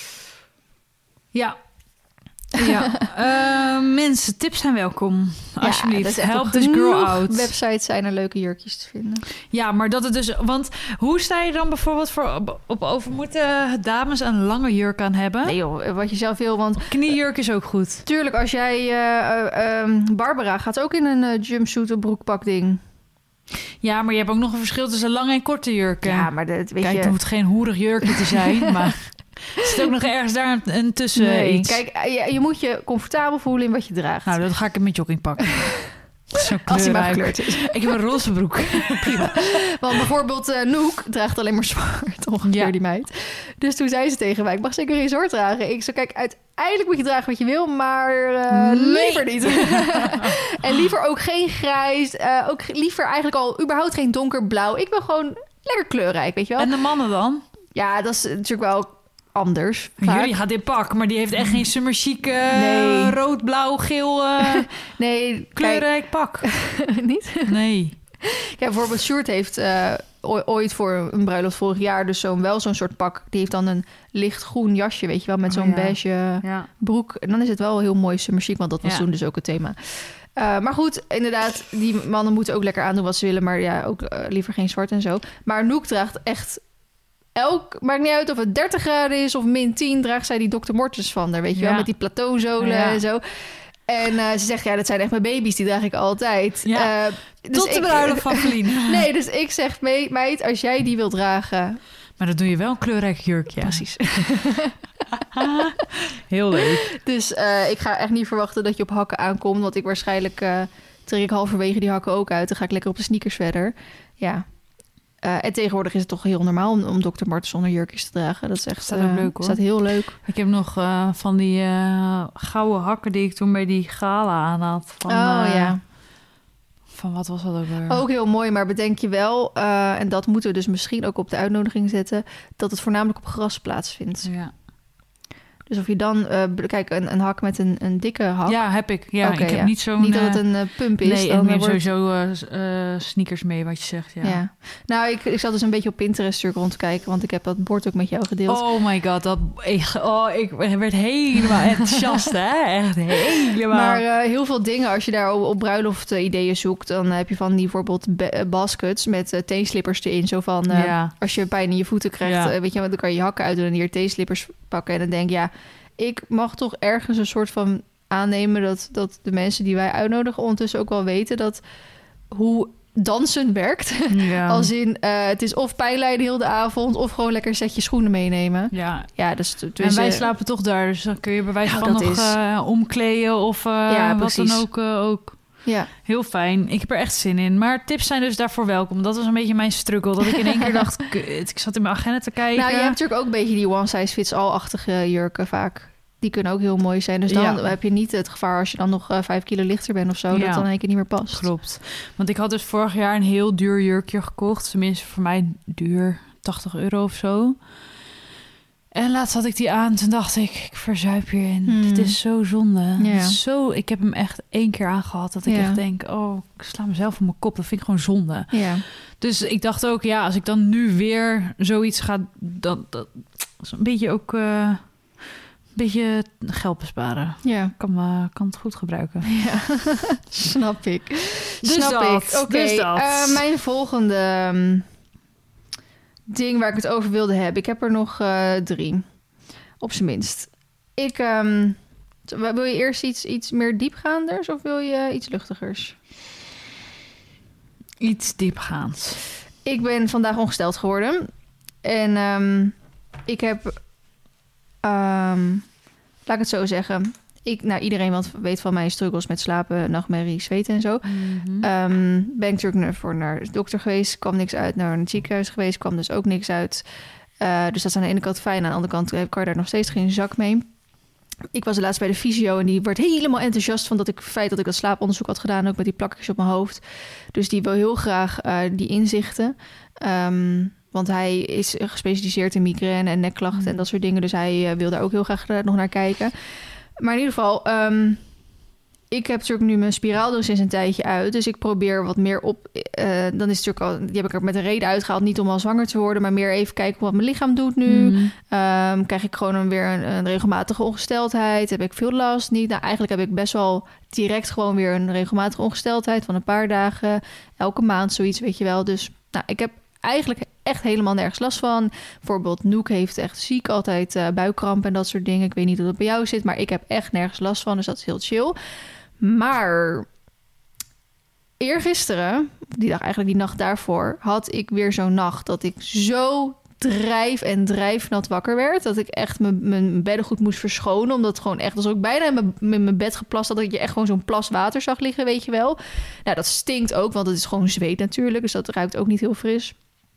Ja. Ja. uh, mensen, tips zijn welkom. Alsjeblieft, ja, help this girl out. Websites zijn er leuke jurkjes te vinden. Ja, maar dat het dus... Want hoe sta je dan bijvoorbeeld voor op, op over? Moeten dames een lange jurk aan hebben? Nee joh, wat je zelf wil, want... Kniejurk is ook goed. Tuurlijk, als jij... Uh, uh, um, Barbara gaat ook in een uh, jumpsuit of broekpak ding. Ja, maar je hebt ook nog een verschil tussen lange en korte jurken. Ja, maar dat weet Kijk, je... het hoeft geen hoerig jurkje te zijn, maar... Er zit ook nog ergens daar een tussen nee, iets. Kijk, je, je moet je comfortabel voelen in wat je draagt. Nou, dan ga ik hem met jogging pakken. Zo als hij maar gekleurd is. Ik heb een roze broek. Prima. Want bijvoorbeeld uh, Noek draagt alleen maar zwart. Ongeveer ja. die meid. Dus toen zei ze tegen mij, ik mag zeker geen zwart dragen. Ik zei, kijk, uiteindelijk moet je dragen wat je wil, maar uh, nee. liever niet. En liever ook geen grijs. Uh, ook liever eigenlijk al überhaupt geen donkerblauw. Ik wil gewoon lekker kleurrijk, weet je wel. En de mannen dan? Ja, dat is natuurlijk wel... anders. Jullie gaat in pak, maar die heeft echt geen summer chic uh, nee. rood, blauw, geel uh, nee, kleurrijk pak. Niet? Nee. Ja, bijvoorbeeld Sjoerd heeft uh, ooit voor een bruiloft vorig jaar dus zo'n wel zo'n soort pak. Die heeft dan een lichtgroen jasje, weet je wel, met zo'n oh, ja. beige ja. broek. En dan is het wel heel mooi summer chic, want dat was ja. toen dus ook het thema. Uh, maar goed, inderdaad, die mannen moeten ook lekker aandoen wat ze willen, maar ja, ook uh, liever geen zwart en zo. Maar Noek draagt echt... Elk, maakt niet uit of het dertig graden is of min tien, draagt zij die dokter Mortis van daar, weet je ja. wel, met die plateauzolen ja. en zo. En uh, ze zegt, ja, dat zijn echt mijn baby's, die draag ik altijd. Ja. Uh, dus tot de bruiloft van Feline. Nee, dus ik zeg, meid, als jij die wilt dragen... Maar dan doe je wel een kleurrijk jurkje. Precies. Heel leuk. Dus uh, ik ga echt niet verwachten dat je op hakken aankomt, want ik waarschijnlijk uh, trek ik halverwege die hakken ook uit. Dan ga ik lekker op de sneakers verder. Ja. Uh, en tegenwoordig is het toch heel normaal om, om dokter Martens zonder jurkjes te dragen. Dat is echt staat ook uh, leuk, hoor. Staat heel leuk. Ik heb nog uh, van die uh, gouden hakken die ik toen bij die gala aan had. Van, oh uh, ja. Van wat was dat ook weer? Ook heel mooi, maar bedenk je wel, uh, en dat moeten we dus misschien ook op de uitnodiging zetten, dat het voornamelijk op gras plaatsvindt. Ja. Dus of je dan... Uh, kijk, een, een hak met een, een dikke hak. Ja, heb ik. Ja, okay, ik heb ja. niet zo'n... Niet dat het een uh, pump is. Nee, dan en neem wordt... sowieso uh, uh, sneakers mee, wat je zegt. Ja. ja. Nou, ik, ik zat dus een beetje op Pinterest terug rond te kijken... want ik heb dat bord ook met jou gedeeld. Oh my god, dat... Ik, oh, ik werd helemaal enthousiast, hè? Echt helemaal. Maar uh, heel veel dingen, als je daar op, op bruiloft uh, ideeën zoekt... dan heb je van die bijvoorbeeld ba- baskets met uh, teenslippers erin. Zo van, uh, ja. als je pijn in je voeten krijgt... Ja. Uh, weet je, dan kan je je hakken uitdoen en hier teenslippers pakken. En dan denk je, ja... ik mag toch ergens een soort van aannemen... dat, dat de mensen die wij uitnodigen ondertussen ook wel weten... dat hoe dansen werkt. Ja. Als in, uh, het is of pijnlijden heel de avond... of gewoon lekker een setje schoenen meenemen. Ja, ja dus, dus, en wij slapen toch daar. Dus dan kun je bij wijze nou, van nog is... uh, omkleden... of uh, ja, wat dan ook. Uh, ook. Ja. Heel fijn. Ik heb er echt zin in. Maar tips zijn dus daarvoor welkom. Dat was een beetje mijn struggle. Dat ik in één keer dacht... Kut, ik zat in mijn agenda te kijken. Nou, je hebt natuurlijk ook een beetje die one-size-fits-all-achtige jurken vaak. Die kunnen ook heel mooi zijn. Dus dan ja. heb je niet het gevaar als je dan nog uh, vijf kilo lichter bent of zo... Ja. dat dan in één keer niet meer past. Klopt. Want ik had dus vorig jaar een heel duur jurkje gekocht. Tenminste, voor mij duur. tachtig euro of zo. En laatst had ik die aan. Toen dacht ik, ik verzuip hierin. Hmm. Dit is zo zonde. Ja. Is zo, ik heb hem echt één keer aangehad. Dat ik ja. echt denk, oh, ik sla mezelf op mijn kop. Dat vind ik gewoon zonde. Ja. Dus ik dacht ook, ja, als ik dan nu weer zoiets ga... Dat, dat is een beetje ook... Uh, een beetje geld besparen. Ja. Kan, uh, kan het goed gebruiken. Ja, snap ik. Dus snap dat. ik. Oké, okay. dus uh, mijn volgende um, ding waar ik het over wilde hebben. Ik heb er nog uh, drie. Op zijn minst. Ik, um, wil je eerst iets, iets meer diepgaanders of wil je iets luchtigers? Iets diepgaands. Ik ben vandaag ongesteld geworden. En um, ik heb... Um, laat ik het zo zeggen. Ik, nou, iedereen wat weet van mijn struggles met slapen, nachtmerrie, zweten en zo. Mm-hmm. Um, ben ik natuurlijk voor naar de dokter geweest. Kwam niks uit. Naar een ziekenhuis geweest. Kwam dus ook niks uit. Uh, dus dat is aan de ene kant fijn. Aan de andere kant kan je daar nog steeds geen zak mee. Ik was laatst bij de fysio en die werd helemaal enthousiast van dat ik het feit dat ik dat slaaponderzoek had gedaan, ook met die plakjes op mijn hoofd. Dus die wil heel graag uh, die inzichten. Um, Want hij is gespecialiseerd in migraine en nekklachten mm. en dat soort dingen. Dus hij uh, wil daar ook heel graag uh, nog naar kijken. Maar in ieder geval, um, ik heb natuurlijk nu mijn spiraaldoos sinds een tijdje uit. Dus ik probeer wat meer op... Uh, dan is het natuurlijk al, die heb ik er met een reden uitgehaald. Niet om al zwanger te worden, maar meer even kijken wat mijn lichaam doet nu. Mm. Um, krijg ik gewoon weer een, een regelmatige ongesteldheid? Heb ik veel last? Niet. Nou, eigenlijk heb ik best wel direct gewoon weer een regelmatige ongesteldheid van een paar dagen. Elke maand zoiets, weet je wel. Dus nou, ik heb eigenlijk echt helemaal nergens last van. Bijvoorbeeld Noek heeft echt ziek altijd uh, buikkramp en dat soort dingen. Ik weet niet of dat bij jou zit, maar ik heb echt nergens last van. Dus dat is heel chill. Maar eergisteren, die dag eigenlijk die nacht daarvoor, had ik weer zo'n nacht dat ik zo drijf en drijfnat wakker werd. Dat ik echt mijn beddengoed moest verschonen. Omdat het gewoon echt, alsof ik bijna in mijn bed geplast had, dat je echt gewoon zo'n plas water zag liggen, weet je wel. Nou, dat stinkt ook, want het is gewoon zweet natuurlijk. Dus dat ruikt ook niet heel fris.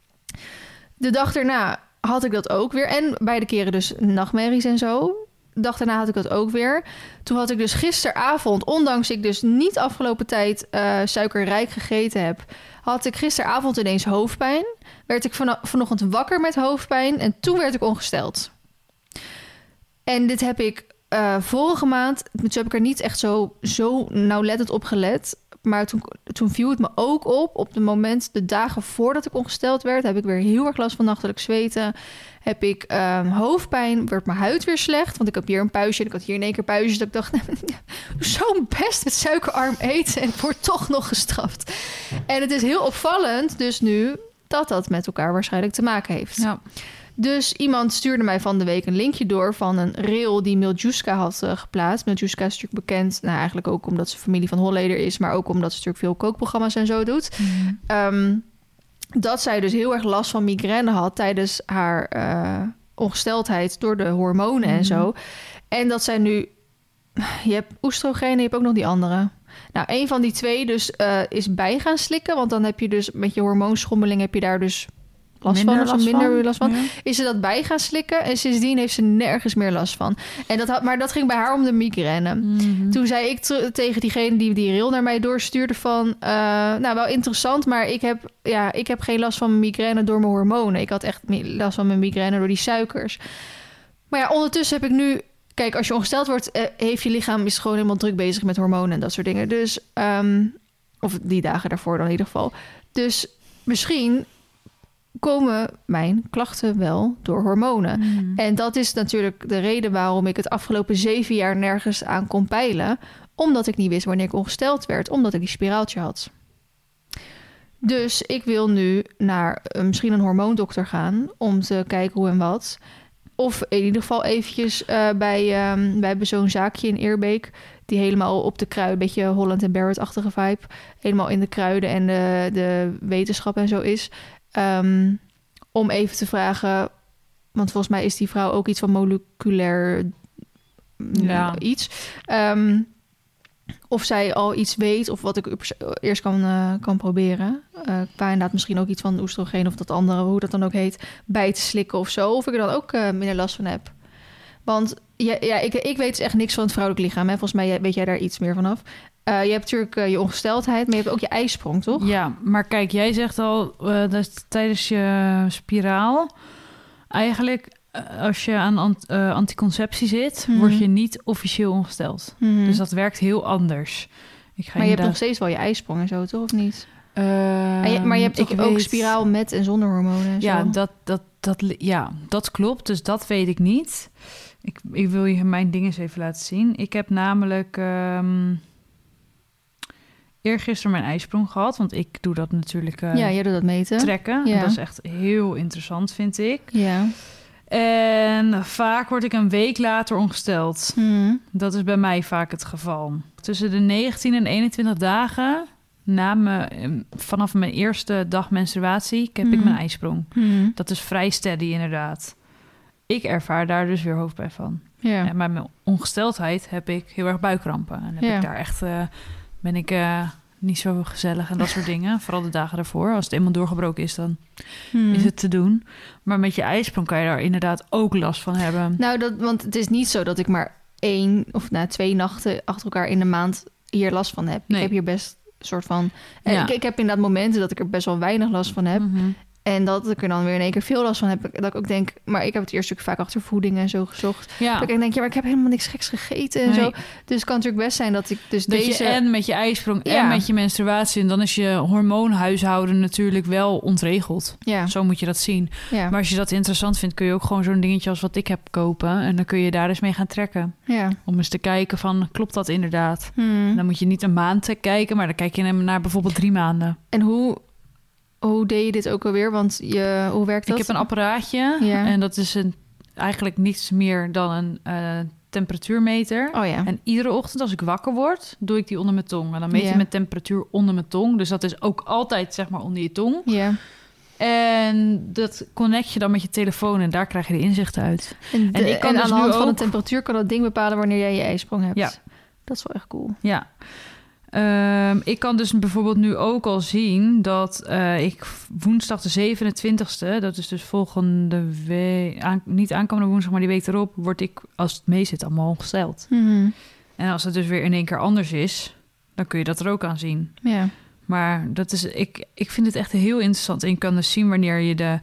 De dag daarna had ik dat ook weer. En beide keren dus nachtmerries en zo. De dag daarna had ik dat ook weer. Toen had ik dus gisteravond, ondanks ik dus niet afgelopen tijd uh, suikerrijk gegeten heb, had ik gisteravond ineens hoofdpijn. Werd ik van, vanochtend wakker met hoofdpijn en toen werd ik ongesteld. En dit heb ik uh, vorige maand, toen heb ik er niet echt zo, zo nauwlettend op gelet. Maar toen, toen viel het me ook op. Op het moment, de dagen voordat ik ongesteld werd, heb ik weer heel erg last van nachtelijk zweten. Heb ik um, hoofdpijn, werd mijn huid weer slecht. Want ik heb hier een puistje en ik had hier in één keer puistjes. Dat ik dacht, zo best met suikerarm eten en ik word toch nog gestraft. En het is heel opvallend dus nu dat dat met elkaar waarschijnlijk te maken heeft. Ja. Dus iemand stuurde mij van de week een linkje door van een reel die Miljuska had uh, geplaatst. Miljuska is natuurlijk bekend, nou eigenlijk ook omdat ze familie van Holleder is, maar ook omdat ze natuurlijk veel kookprogramma's en zo doet. Mm. Um, dat zij dus heel erg last van migraine had tijdens haar uh, ongesteldheid door de hormonen mm. en zo. En dat zij nu, je hebt oestrogeen en je hebt ook nog die andere. Nou, een van die twee dus uh, is bij gaan slikken, want dan heb je dus met je hormoonschommeling heb je daar dus last minder van, of last minder van. last van. Ja. Is ze dat bij gaan slikken en sindsdien heeft ze nergens meer last van. En dat had, maar dat ging bij haar om de migraine. Mm-hmm. Toen zei ik t- tegen diegene die die reel naar mij doorstuurde van, uh, nou wel interessant, maar ik heb, ja, ik heb geen last van mijn migraine door mijn hormonen. Ik had echt last van mijn migraine door die suikers. Maar ja, ondertussen heb ik nu kijk, als je ongesteld wordt, uh, heeft je lichaam is gewoon helemaal druk bezig met hormonen en dat soort dingen. Dus, um, of die dagen daarvoor dan in ieder geval. Dus misschien komen mijn klachten wel door hormonen. Mm. En dat is natuurlijk de reden waarom ik het afgelopen zeven jaar nergens aan kon peilen. Omdat ik niet wist wanneer ik ongesteld werd. Omdat ik die spiraaltje had. Dus ik wil nu naar uh, misschien een hormoondokter gaan om te kijken hoe en wat. Of in ieder geval eventjes uh, bij... Um, wij hebben zo'n zaakje in Eerbeek die helemaal op de kruiden, een beetje Holland en Barrett-achtige vibe, helemaal in de kruiden en de, de wetenschap en zo is. Um, om even te vragen, want volgens mij is die vrouw ook iets van moleculair ja. iets. Um, of zij al iets weet of wat ik eerst kan, uh, kan proberen. Uh, qua inderdaad misschien ook iets van oestrogeen of dat andere, hoe dat dan ook heet, bij te slikken of zo. Of ik er dan ook uh, minder last van heb. Want ja, ja ik, ik weet dus echt niks van het vrouwelijk lichaam. Hè? Volgens mij weet jij daar iets meer vanaf. Uh, je hebt natuurlijk uh, je ongesteldheid, maar je hebt ook je ijsprong, toch? Ja, maar kijk, jij zegt al uh, dat tijdens je spiraal... eigenlijk uh, als je aan ant- uh, anticonceptie zit, mm-hmm. word je niet officieel ongesteld. Mm-hmm. Dus dat werkt heel anders. Ik ga maar je hebt nog steeds wel je ijsprong en zo, toch? Of niet? Uh, en je, maar je hebt toch ook weet... spiraal met en zonder hormonen en ja, zo? Dat, dat, dat, ja, dat klopt. Dus dat weet ik niet. Ik, ik wil je mijn dingen eens even laten zien. Ik heb namelijk... Um, eergisteren mijn ijsprong gehad, want ik doe dat natuurlijk uh, ja, jij doet dat meten. trekken. Ja. Dat is echt heel interessant, vind ik. Ja. En vaak word ik een week later ongesteld. Hmm. Dat is bij mij vaak het geval. Tussen de negentien en eenentwintig dagen na me, vanaf mijn eerste dag menstruatie heb hmm. ik mijn ijsprong. Hmm. Dat is vrij steady inderdaad. Ik ervaar daar dus weer hoofdpijn van. Ja. En bij mijn ongesteldheid heb ik heel erg buikrampen. En heb ja. ik daar echt... Uh, ben ik uh, niet zo gezellig en dat soort dingen. Vooral de dagen daarvoor. Als het eenmaal doorgebroken is, dan hmm. is het te doen. Maar met je ijsprong kan je daar inderdaad ook last van hebben. Nou, dat, want het is niet zo dat ik maar één of nou, twee nachten achter elkaar in de maand hier last van heb. Nee. Ik heb hier best een soort van... Ja. Ik, ik heb inderdaad momenten dat ik er best wel weinig last van heb. Mm-hmm. En dat ik er dan weer in één keer veel last van heb. Dat ik ook denk, maar ik heb het eerst natuurlijk vaak achter voeding en zo gezocht. Ja. Dat ik denk, ja, maar ik heb helemaal niks geks gegeten en nee. zo. Dus het kan natuurlijk best zijn dat ik dus dat deze... je en met je ijsprong ja. en met je menstruatie... en dan is je hormoonhuishouden natuurlijk wel ontregeld. Ja. Zo moet je dat zien. Ja. Maar als je dat interessant vindt, kun je ook gewoon zo'n dingetje als wat ik heb kopen. En dan kun je daar eens mee gaan trekken. Ja. Om eens te kijken van, klopt dat inderdaad? Hmm. Dan moet je niet een maand kijken, maar dan kijk je naar bijvoorbeeld drie maanden. En hoe... Hoe deed je dit ook alweer? Want je, hoe werkt dat? Ik heb een apparaatje ja. en dat is een, eigenlijk niets meer dan een uh, temperatuurmeter. Oh ja. En iedere ochtend als ik wakker word, doe ik die onder mijn tong. En dan meet je ja. mijn temperatuur onder mijn tong. Dus dat is ook altijd zeg maar onder je tong. Ja. En dat connect je dan met je telefoon en daar krijg je de inzichten uit. En, de, en ik kan en dus aan de hand ook... van de temperatuur kan dat ding bepalen wanneer jij je ijsprong hebt. Ja. Dat is wel echt cool. Ja. Um, ik kan dus bijvoorbeeld nu ook al zien dat uh, ik woensdag de zevenentwintigste, dat is dus volgende week, aan, niet aankomende woensdag, maar die week erop, word ik, als het mee zit, allemaal ongesteld. Mm-hmm. En als het dus weer in één keer anders is, dan kun je dat er ook aan zien. Ja. Maar dat is, ik, ik vind het echt heel interessant. En je kan dus zien wanneer je de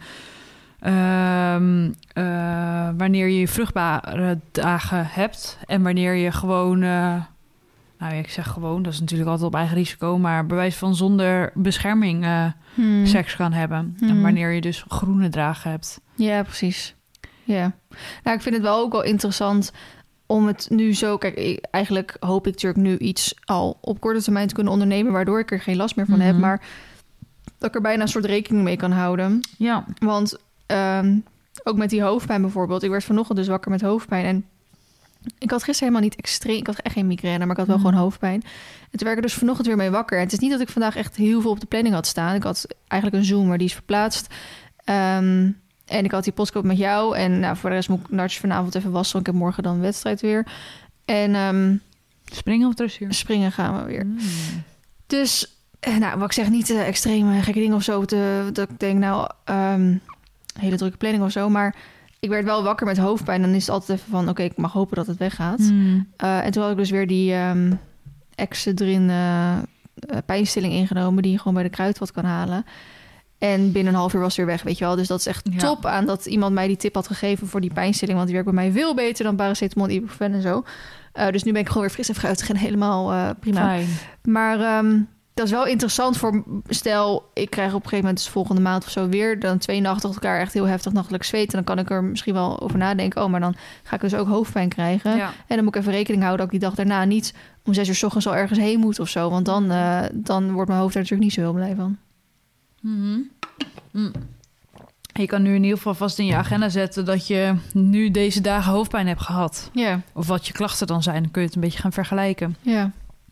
um, uh, wanneer je vruchtbare dagen hebt en wanneer je gewoon... Uh, Nou ja, ik zeg gewoon, dat is natuurlijk altijd op eigen risico... maar bewijs van zonder bescherming uh, hmm. seks gaan hebben. Hmm. En wanneer je dus groene dragen hebt. Ja, precies. Ja. Nou, ik vind het wel ook wel interessant om het nu zo... Kijk, ik, eigenlijk hoop ik natuurlijk nu iets al op korte termijn te kunnen ondernemen... waardoor ik er geen last meer van mm-hmm. heb. Maar dat ik er bijna een soort rekening mee kan houden. Ja. Want um, ook met die hoofdpijn bijvoorbeeld... Ik werd vanochtend dus wakker met hoofdpijn en... Ik had gisteren helemaal niet extreem... Ik had echt geen migraine, maar ik had wel mm. gewoon hoofdpijn. En toen werd ik dus vanochtend weer mee wakker. En het is niet dat ik vandaag echt heel veel op de planning had staan. Ik had eigenlijk een Zoom, maar die is verplaatst. Um, en ik had die podcast met jou. En nou, voor de rest moet ik Nartje vanavond even wassen. Want ik heb morgen dan een wedstrijd weer. En um, springen of dressuur? Springen gaan we weer. Mm. Dus, nou, wat ik zeg, niet uh, extreme gekke dingen of zo. Te, dat ik denk, nou, um, hele drukke planning of zo. Maar... Ik werd wel wakker met hoofdpijn. Dan is het altijd even van... Oké, okay, ik mag hopen dat het weggaat. Mm. Uh, en toen had ik dus weer die um, Excedrin uh, uh, pijnstilling ingenomen... die je gewoon bij de kruidvat kan halen. En binnen een half uur was het weer weg, weet je wel. Dus dat is echt Ja. top aan dat iemand mij die tip had gegeven voor die pijnstilling. Want die werkt bij mij veel beter dan paracetamol, ibuprofen en zo. Uh, dus nu ben ik gewoon weer fris en fruitig en helemaal uh, prima. Fijn. Maar um, dat is wel interessant voor... Stel, ik krijg op een gegeven moment... dus volgende maand of zo weer... dan twee nachten achter elkaar echt heel heftig nachtelijk zweten. Dan kan ik er misschien wel over nadenken. Oh, maar dan ga ik dus ook hoofdpijn krijgen. Ja. En dan moet ik even rekening houden... dat ik die dag daarna niet om zes uur 's ochtends al ergens heen moet of zo. Want dan, uh, dan wordt mijn hoofd er natuurlijk niet zo heel blij van. Mm-hmm. Mm. Je kan nu in ieder geval vast in je agenda zetten... dat je nu deze dagen hoofdpijn hebt gehad. Ja. Of wat je klachten dan zijn. Dan kun je het een beetje gaan vergelijken. Ja.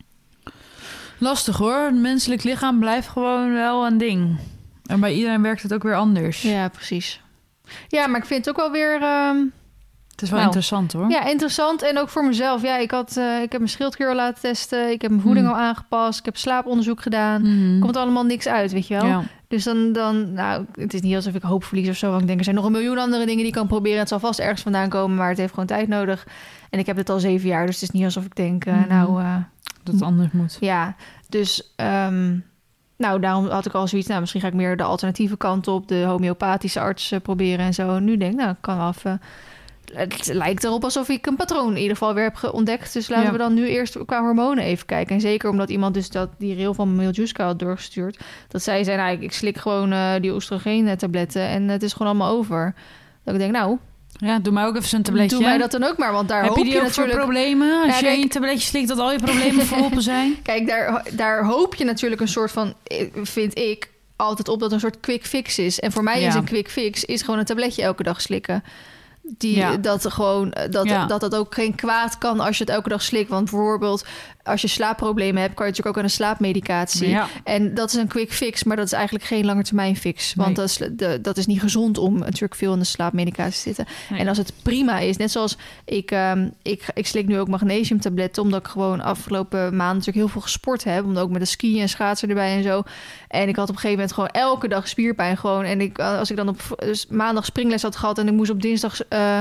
Lastig hoor. Het menselijk lichaam blijft gewoon wel een ding. En bij iedereen werkt het ook weer anders. Ja, precies. Ja, maar ik vind het ook wel weer... Um... Het is wel nou, interessant hoor. Ja, interessant. En ook voor mezelf. Ja, ik, had, uh, ik heb mijn schildklier al laten testen. Ik heb mijn voeding Mm. al aangepast. Ik heb slaaponderzoek gedaan. Mm. Komt allemaal niks uit, weet je wel. Ja. Dus dan, dan, nou, het is niet alsof ik hoop verlies of zo. Want ik denk, er zijn nog een miljoen andere dingen die ik kan proberen. Het zal vast ergens vandaan komen, maar het heeft gewoon tijd nodig. En ik heb het al zeven jaar, dus het is niet alsof ik denk, uh, Mm. nou... Uh, Dat het anders moet. ja, dus... Um, nou, daarom had ik al zoiets... Nou, misschien ga ik meer de alternatieve kant op. De homeopathische arts uh, proberen en zo. En nu denk ik, nou, ik kan wel even... Het lijkt erop alsof ik een patroon in ieder geval weer heb ontdekt. Dus laten Ja. we dan nu eerst qua hormonen even kijken. En zeker omdat iemand dus dat die rail van Miljuska had doorgestuurd. Dat zij zei, nou, ik, ik slik gewoon uh, die oestrogeen-tabletten en het is gewoon allemaal over. Dat ik denk, nou... Ja, doe mij ook even zo'n tabletje. Doe mij dat dan ook maar, want daar Heb hoop je die je ook natuurlijk... voor problemen? Als Ja, je kijk- één tabletje slikt, dat al je problemen verholpen zijn? Kijk, daar, daar hoop je natuurlijk een soort van, vind ik, altijd op dat een soort quick fix is. En voor mij Ja. is een quick fix is gewoon een tabletje elke dag slikken. Die, Ja. dat, gewoon, dat, Ja. dat dat ook geen kwaad kan als je het elke dag slikt. Want bijvoorbeeld als je slaapproblemen hebt, kan je natuurlijk ook aan een slaapmedicatie. Ja. En dat is een quick fix, maar dat is eigenlijk geen langetermijn fix. Want Nee. dat, is, de, dat is niet gezond om natuurlijk veel in de slaapmedicatie te zitten. Nee. En als het prima is, net zoals ik, um, ik, ik slik nu ook magnesiumtabletten, omdat ik gewoon afgelopen maanden natuurlijk heel veel gesport heb. Omdat ook met de skiën en schaatsen erbij en zo. En ik had op een gegeven moment gewoon elke dag spierpijn gewoon. En ik, als ik dan op dus maandag springles had gehad en ik moest op dinsdag uh,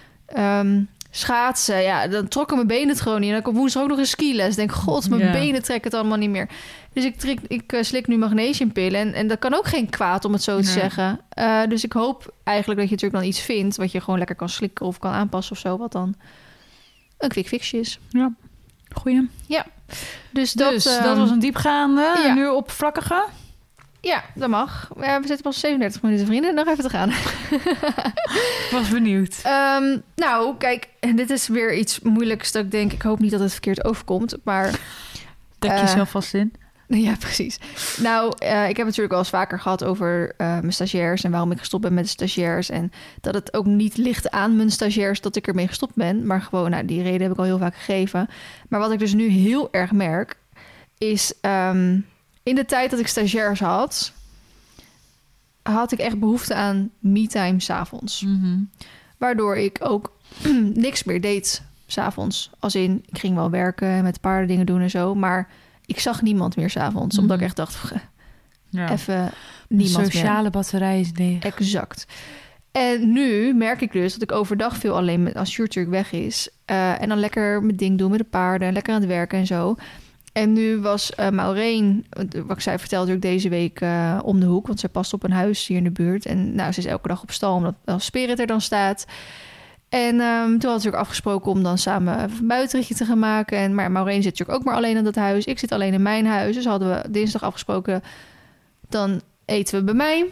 um, schaatsen, ja, dan trokken mijn benen het gewoon niet. En dan kom woensdag ook nog een skiles. Ik denk, god, mijn Ja. benen trekken het allemaal niet meer. Dus ik, trek, ik uh, slik nu magnesiumpillen. En, en dat kan ook geen kwaad, om het zo te Nee. zeggen. Uh, dus ik hoop eigenlijk dat je natuurlijk dan iets vindt wat je gewoon lekker kan slikken of kan aanpassen of zo. Wat dan een quick fixje is. Ja, goeie. Dus dat, dus um, dat was een diepgaande, ja. en nu oppervlakkige. ja, dat mag. Ja, we zitten pas zevenendertig minuten, vrienden. Nog even te gaan. Ik was benieuwd. Um, nou, kijk, en dit is weer iets moeilijks dat ik denk, ik hoop niet dat het verkeerd overkomt. Maar Dek Uh, jezelf vast in. ja, precies. Nou, uh, ik heb het natuurlijk al eens vaker gehad over uh, mijn stagiairs en waarom ik gestopt ben met de stagiairs. En dat het ook niet ligt aan mijn stagiairs dat ik ermee gestopt ben. Maar gewoon, nou, die reden heb ik al heel vaak gegeven. Maar wat ik dus nu heel erg merk, is um, in de tijd dat ik stagiairs had, had ik echt behoefte aan me-time 's avonds. Mm-hmm. Waardoor ik ook niks meer deed 's avonds. Als in, ik ging wel werken, met paarden dingen doen en zo. Maar ik zag niemand meer 's avonds. Omdat ik echt dacht, pff, Ja. even De niemand sociale meer. batterij is leeg. Exact. En nu merk ik dus dat ik overdag veel alleen met als Sjoerd natuurlijk weg is. Uh, en dan lekker mijn ding doen met de paarden. Lekker aan het werken en zo. En nu was uh, Maureen, wat ik zei, vertelde ik deze week uh, om de hoek. Want zij past op een huis hier in de buurt. En nou, ze is elke dag op stal, omdat als Spirit er dan staat. En um, toen hadden we ook afgesproken om dan samen even een buitenritje te gaan maken. En, maar Maureen zit natuurlijk ook maar alleen in dat huis. Ik zit alleen in mijn huis. Dus hadden we dinsdag afgesproken, dan eten we bij mij.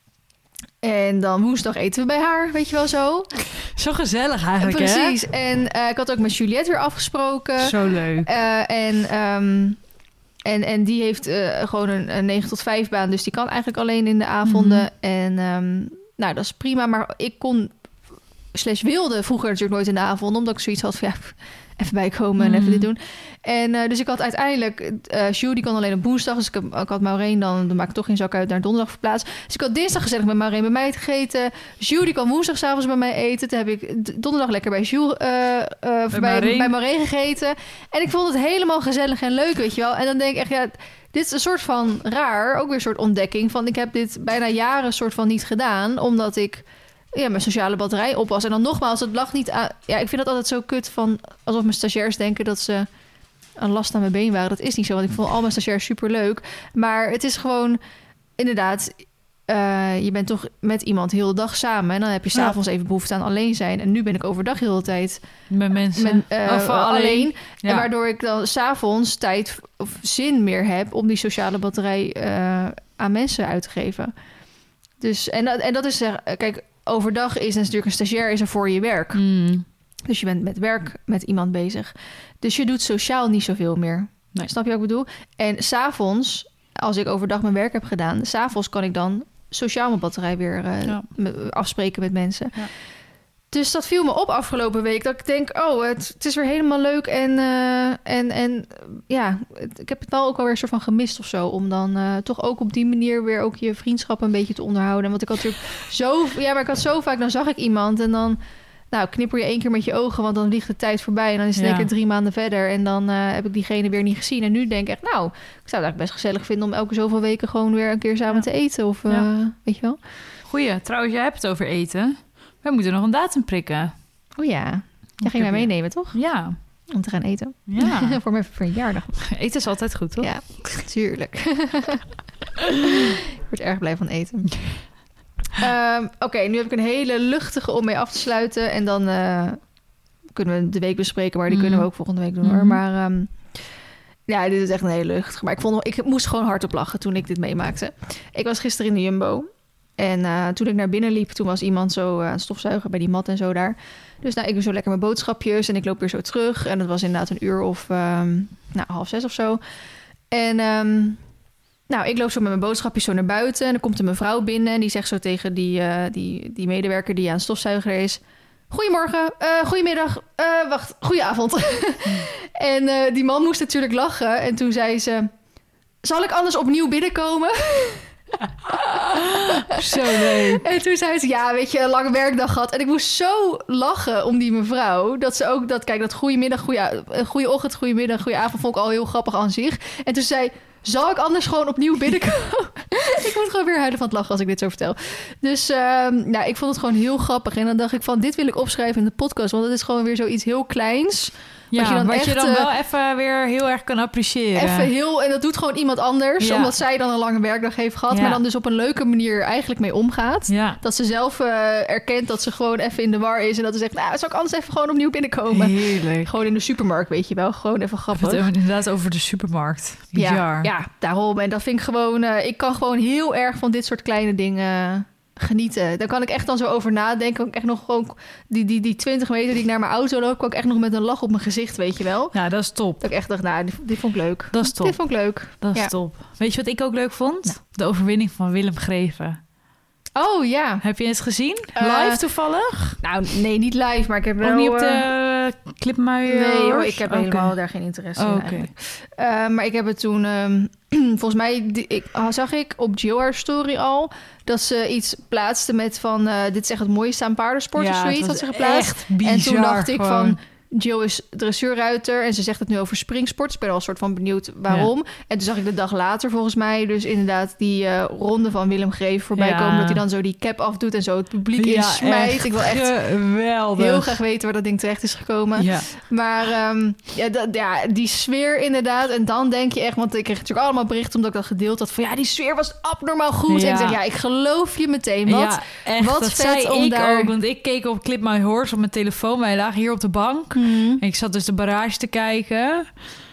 En dan woensdag eten we bij haar, weet je wel zo. Zo gezellig eigenlijk, Precies. Hè? En uh, ik had ook met Juliette weer afgesproken. Zo leuk. Uh, en, um, en, en die heeft uh, gewoon een, een negen tot vijf baan. Dus die kan eigenlijk alleen in de avonden. Mm-hmm. En um, nou, dat is prima. Maar ik kon, slash wilde vroeger natuurlijk nooit in de avond. Omdat ik zoiets had van, ja, even bijkomen en mm-hmm. even dit doen. En uh, dus ik had uiteindelijk... Uh, Sjoe, die kon alleen op woensdag. Dus ik, ik had Maureen dan... Dan maak ik toch geen zak uit naar donderdag verplaatst. Dus ik had dinsdag gezellig met Maureen bij mij gegeten. Sjoe, die kan woensdag 's avonds bij mij eten. Toen heb ik donderdag lekker bij Sjoe... Uh, uh, bij, Maureen. bij Maureen gegeten. En ik vond het helemaal gezellig en leuk, weet je wel. En dan denk ik echt, ja... Dit is een soort van raar. Ook weer een soort ontdekking. Van ik heb dit bijna jaren soort van niet gedaan. Omdat ik... ja, mijn sociale batterij op was. En dan nogmaals, het lag niet aan... Ja, ik vind dat altijd zo kut van... alsof mijn stagiairs denken dat ze een last aan mijn been waren. Dat is niet zo, want ik vond al mijn stagiairs superleuk. Maar het is gewoon... inderdaad... uh, je bent toch met iemand heel de dag samen. En dan heb je s'avonds ja. even behoefte aan alleen zijn. En nu ben ik overdag heel de tijd met mensen met, uh, of alleen. alleen. Ja. En waardoor ik dan s'avonds tijd of zin meer heb om die sociale batterij uh, aan mensen uit te geven. Dus en, en dat is, uh, kijk, overdag is natuurlijk een stagiair is er voor je werk. Mm. Dus je bent met werk met iemand bezig. Dus je doet sociaal niet zoveel meer. Nee. Snap je wat ik bedoel? En s'avonds, als ik overdag mijn werk heb gedaan, s'avonds kan ik dan sociaal mijn batterij weer uh, ja. afspreken met mensen. Ja. Dus dat viel me op afgelopen week. Dat ik denk, oh, het, het is weer helemaal leuk. En, uh, en, en ja, het, ik heb het wel ook alweer een soort van gemist of zo. Om dan uh, toch ook op die manier weer ook je vriendschap een beetje te onderhouden. Want ik had natuurlijk zo... Ja, maar ik had zo vaak, dan zag ik iemand en dan... Nou, knipper je één keer met je ogen, want dan vliegt de tijd voorbij. En dan is het ja. een keer drie maanden verder. En dan uh, heb ik diegene weer niet gezien. En nu denk ik echt, nou, ik zou het eigenlijk best gezellig vinden... om elke zoveel weken gewoon weer een keer samen ja. te eten. Of, uh, ja. weet je wel? Goeie. Trouwens, jij hebt het over eten. We moeten nog een datum prikken. Oh ja. Jij ging mij meenemen, toch? Ja. Om te gaan eten. Ja. Voor mijn verjaardag. Eten is altijd goed, toch? Ja, tuurlijk. Ik word erg blij van eten. Um, Oké, okay, nu heb ik een hele luchtige om mee af te sluiten. En dan uh, kunnen we de week bespreken. Maar die mm. kunnen we ook volgende week doen, mm. hoor. Maar um, ja, dit is echt een hele luchtige. Maar ik, vond, ik moest gewoon hardop lachen toen ik dit meemaakte. Ik was gisteren in de Jumbo. En uh, toen ik naar binnen liep, toen was iemand zo uh, aan het stofzuigen bij die mat en zo daar. Dus nou, ik doe zo lekker mijn boodschapjes en ik loop weer zo terug. En het was inderdaad een uur of um, nou, half zes of zo. En... Um, Nou, ik loop zo met mijn boodschapjes zo naar buiten... en dan komt een mevrouw binnen en die zegt zo tegen die, uh, die, die medewerker... die aan het stofzuiger is... Goedemorgen, uh, goedemiddag, uh, wacht, goedenavond. en uh, die man moest natuurlijk lachen en toen zei ze... Zal ik anders opnieuw binnenkomen? Zo leuk. En toen zei ze, ja, weet je, een lange werkdag gehad. En ik moest zo lachen om die mevrouw. Dat ze ook, dat kijk, dat goedemiddag, goeie ochtend, goedemiddag, goedenavond... vond ik al heel grappig aan zich. En toen zei... Zal ik anders gewoon opnieuw binnenkomen? Ik moet gewoon weer huilen van het lachen als ik dit zo vertel. Dus uh, nou, ik vond het gewoon heel grappig. En dan dacht ik van, dit wil ik opschrijven in de podcast. Want het is gewoon weer zoiets heel kleins. Ja, wat je dan, wat echt, je dan wel even weer heel erg kan appreciëren. Even heel, en dat doet gewoon iemand anders. Ja. Omdat zij dan een lange werkdag heeft gehad. Ja. Maar dan dus op een leuke manier eigenlijk mee omgaat. Ja. Dat ze zelf uh, erkent dat ze gewoon even in de war is. En dat ze zegt, nou, zou ik anders even gewoon opnieuw binnenkomen? Heerlijk. Gewoon in de supermarkt, weet je wel. Gewoon even grappig. We hebben het inderdaad over de supermarkt. Bizar. Ja, ja, daarom. En dat vind ik gewoon... Uh, ik kan gewoon heel erg van dit soort kleine dingen... genieten. Daar kan ik echt dan zo over nadenken. Kan ik echt nog gewoon die, die, die twintig meter die ik naar mijn auto loop, kan ik echt nog met een lach op mijn gezicht, weet je wel. Ja, dat is top. Dat ik echt dacht, nou, dit, dit vond ik leuk. Dat is top. Dit vond ik leuk. Dat is ja. top. Weet je wat ik ook leuk vond? Nou. De overwinning van Willem Greven. Oh ja. Heb je het gezien? Uh, live toevallig? Nou, nee, niet live, maar ik heb wel... Ook niet op de uh, Clipmuier? Nee hoor, ik heb okay. helemaal daar geen interesse oh, in okay. uh, maar ik heb het toen... Um, volgens mij die, ik, zag ik op Joe story al... dat ze iets plaatste met van... Uh, dit is echt het mooiste aan paardensport ja, of zoiets. Had ze geplaatst. Echt bizar, en toen dacht ik gewoon. van... Jill is dressuurruiter en ze zegt het nu over springsport. Ik ben al een soort van benieuwd waarom. Ja. En toen zag ik de dag later volgens mij dus inderdaad die uh, ronde van Willem Greven voorbij ja. komen. Dat hij dan zo die cap afdoet en zo het publiek ja, insmijt. Ik wil echt geweldig. Heel graag weten waar dat ding terecht is gekomen. Ja. Maar um, ja, dat, ja, die sfeer inderdaad. En dan denk je echt, want ik kreeg natuurlijk allemaal berichten omdat ik dat gedeeld had. Van ja, die sfeer was abnormaal goed. Ja. En ik zeg, ja, ik geloof je meteen. Wat, ja, echt, wat dat vet zei om ik daar... ook. Want ik keek op Clip My Horse op mijn telefoon. Wij lagen hier op de bank. Mm. En ik zat dus de barrage te kijken.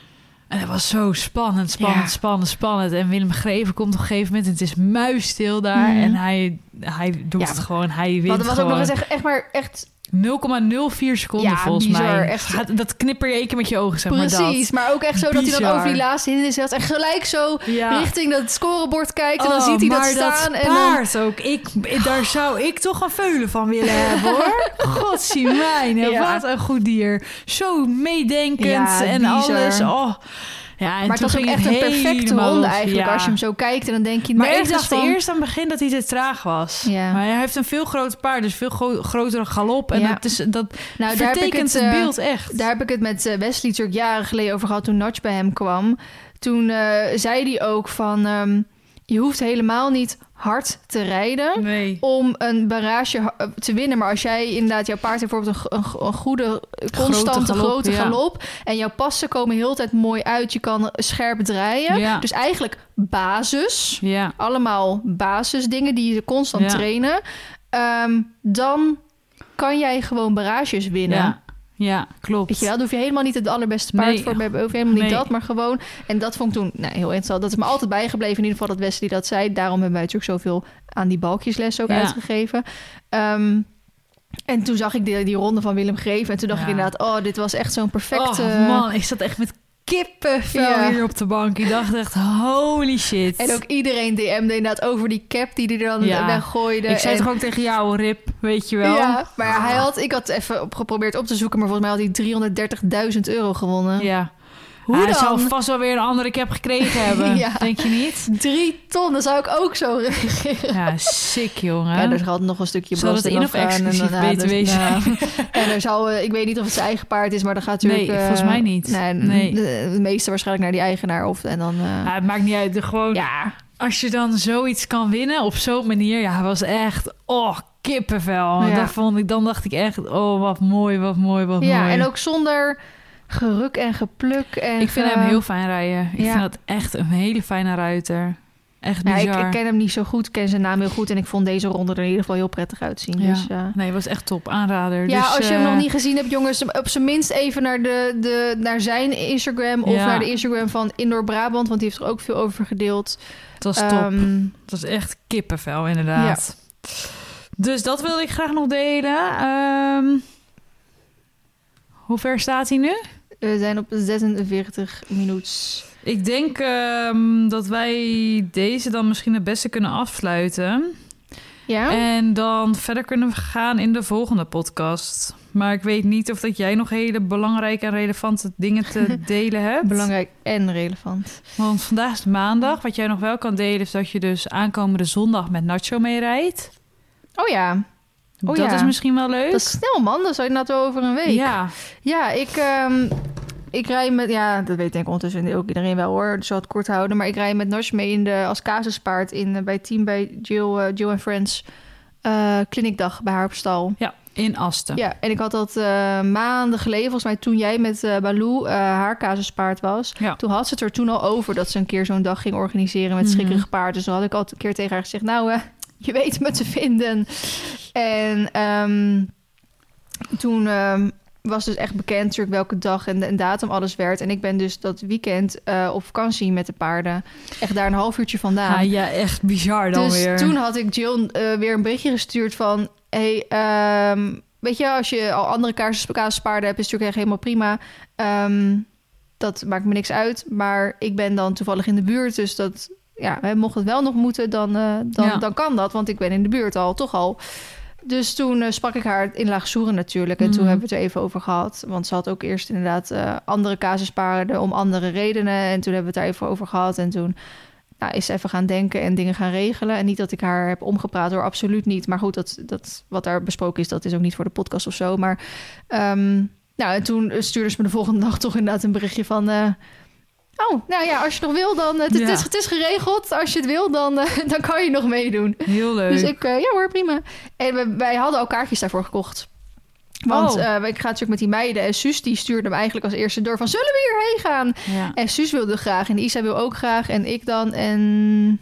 En het was zo spannend, spannend, ja. spannend, spannend. En Willem Greven komt op een gegeven moment... en het is muisstil daar. Mm. En hij, hij doet ja, het gewoon. Hij wint gewoon. Was ook nog eens echt, echt maar echt... nul komma nul vier seconden ja, volgens bizar, mij. Echt. Dat knipper je één keer met je ogen, zeg Precies, maar dat. maar ook echt zo bizar. Dat hij dan over die laatste hindernis zet... en gelijk zo ja. richting dat scorebord kijkt... en dan oh, ziet hij dat staan. Dat en paard dan... ook. Ik, daar zou ik toch een veulen van willen hebben, hoor. Godzijmijn, ja. Wat een goed dier. Zo meedenkend ja, en bizar. Alles. Oh. Ja, en maar het was ook echt een perfecte ronde eigenlijk. Ja. Als je hem zo kijkt en dan denk je... Maar ik dacht van... eerst aan het begin dat hij te traag was. Ja. Maar hij heeft een veel groter paard. Dus veel gro- grotere galop. En ja. dat, is, dat nou, vertekent het, het beeld echt. Daar heb ik het met uh, Wesley natuurlijk jaren geleden over gehad... toen Notch bij hem kwam. Toen uh, zei hij ook van... Um, je hoeft helemaal niet hard te rijden Nee. om een barrage te winnen. Maar als jij inderdaad, jouw paard heeft bijvoorbeeld een, een, een goede, constante, galop, grote ja. galop. En jouw passen komen heel de tijd mooi uit. Je kan scherp draaien. Ja. Dus eigenlijk basis. Ja. Allemaal basisdingen die je constant Ja. trainen. Um, dan kan jij gewoon barrages winnen. Ja. Ja, klopt. Weet je wel, daar hoef je helemaal niet het allerbeste paard Nee. voor te hebben. Hoef je helemaal niet Nee. dat, maar gewoon... En dat vond ik toen nou, heel interessant. Dat is me altijd bijgebleven, in ieder geval dat Wesley dat zei. Daarom hebben wij natuurlijk zoveel aan die balkjesles ook Ja. uitgegeven. Um, en toen zag ik die, die ronde van Willem Greven. En toen dacht Ja. ik inderdaad, oh, dit was echt zo'n perfecte... Oh man, ik zat echt met kippenvel Ja. hier op de bank. Ik dacht echt, holy shit. En ook iedereen D M'de inderdaad over die cap die hij er dan Ja. weggooide. Ik zei en... toch ook tegen jou, Rip, weet je wel. Ja, maar ja, hij had, ik had even op geprobeerd op te zoeken, maar volgens mij had hij driehonderddertigduizend euro gewonnen. Ja. Hoe Hij dan? zal vast wel weer een andere cap gekregen hebben, Ja. denk je niet? Drie ton, dan zou ik ook zo reageren. Ja, sick jongen. Ja, er gaat nog een stukje Zal het belasting in- of afgaan. exclusief en, B T W dus, zijn? nou, en er zou, eh, ik weet niet of het zijn eigen paard is, maar dan gaat natuurlijk... Nee, eh, volgens mij niet. Nee, Nee. De, de meeste waarschijnlijk naar die eigenaar. Of, en dan, eh, Ja, het maakt niet uit. de- Gewoon, ja, als je dan zoiets kan winnen op zo'n manier. Ja, het was echt, oh, kippenvel. Ja. Dat vond ik, dan dacht ik echt, oh, wat mooi, wat mooi, wat ja, mooi. en ook zonder geruk en gepluk. En Ik vind ge- hem heel fijn rijden. Ik ja. vind dat echt een hele fijne ruiter. Echt Ja, bizar. ik, ik ken hem niet zo goed, ik ken zijn naam heel goed. En ik vond deze ronde er in ieder geval heel prettig uitzien. Ja. Dus, uh, Nee, het was echt top. Aanrader. ja, dus, als je hem eh, nog niet gezien hebt, jongens, op zijn minst even naar, de, de, naar zijn Instagram of Ja. naar de Instagram van Indoor Brabant, want die heeft er ook veel over gedeeld. Het was top. Ehm, Het was echt kippenvel, inderdaad. Dus dat wilde ik graag nog delen. Ehm, hoe ver staat hij nu? we zijn op zesenveertig minuten. Ik denk ehm, dat wij deze dan misschien het beste kunnen afsluiten. Ja? En dan verder kunnen gaan in de volgende podcast. Maar ik weet niet of dat jij nog hele belangrijke en relevante dingen te delen hebt. Belangrijk en relevant. Want vandaag is het maandag. Wat jij nog wel kan delen is dat je dus aankomende zondag met Nacho meerijdt. Oh ja, Oh dat ja. is misschien wel leuk. dat is snel man. Dat zou je net wel over een week. Ja, Ja, ik, ehm, ik rij met... Ja, dat weet denk ik ondertussen ook iedereen wel hoor. Dus zal het kort houden. Maar ik rij met Nash mee in de, als casuspaard in, eh, bij het team bij Jill, eh, Jill and Friends. Uh, kliniekdag bij haar op stal. ja, in Asten. Ja, en ik had dat uh, maanden geleden, volgens mij toen jij met uh, Baloo uh, haar casuspaard was. Ja. Toen had ze het er toen al over dat ze een keer zo'n dag ging organiseren met Mhm. schrikkerig paard. Dus toen had ik al een keer tegen haar gezegd, nou, uh, je weet me te vinden. En um, toen um, was dus echt bekend natuurlijk welke dag en, en datum alles werd. En ik ben dus dat weekend uh, op vakantie met de paarden. Echt daar een half uurtje vandaan. Ah, ja, echt bizar dan dus weer. toen had ik Jill uh, weer een berichtje gestuurd van... Hey, um, weet je, als je al andere casus, casuspaarden hebt, is het natuurlijk echt helemaal prima. Um, dat maakt me niks uit. Maar ik ben dan toevallig in de buurt, dus dat... Ja, mocht het wel nog moeten, dan, uh, dan, ja. dan kan dat. Want ik ben in de buurt al, toch al. Dus toen uh, sprak ik haar in Laagsoeren natuurlijk. En mm. toen hebben we het er even over gehad. Want ze had ook eerst inderdaad uh, andere casuspaarden om andere redenen. En toen hebben we het daar even over gehad. En toen nou, is ze even gaan denken en dingen gaan regelen. En niet dat ik haar heb omgepraat hoor, absoluut niet. Maar goed, dat, dat, wat daar besproken is, dat is ook niet voor de podcast of zo. Maar um, nou, en toen stuurde ze me de volgende dag toch inderdaad een berichtje van... Uh, Oh, nou ja, als je nog wil, dan... Het, ja. het, is, het is geregeld. Als je het wil, dan, uh, dan kan je nog meedoen. Heel leuk. Dus ik, uh, ja hoor, prima. En we, wij hadden al kaartjes daarvoor gekocht. Want oh. uh, ik ga natuurlijk met die meiden. En Suus, die stuurde hem eigenlijk als eerste door van... Zullen we hierheen gaan? Ja. En Suus wilde graag. En Isa wil ook graag. En ik dan. En...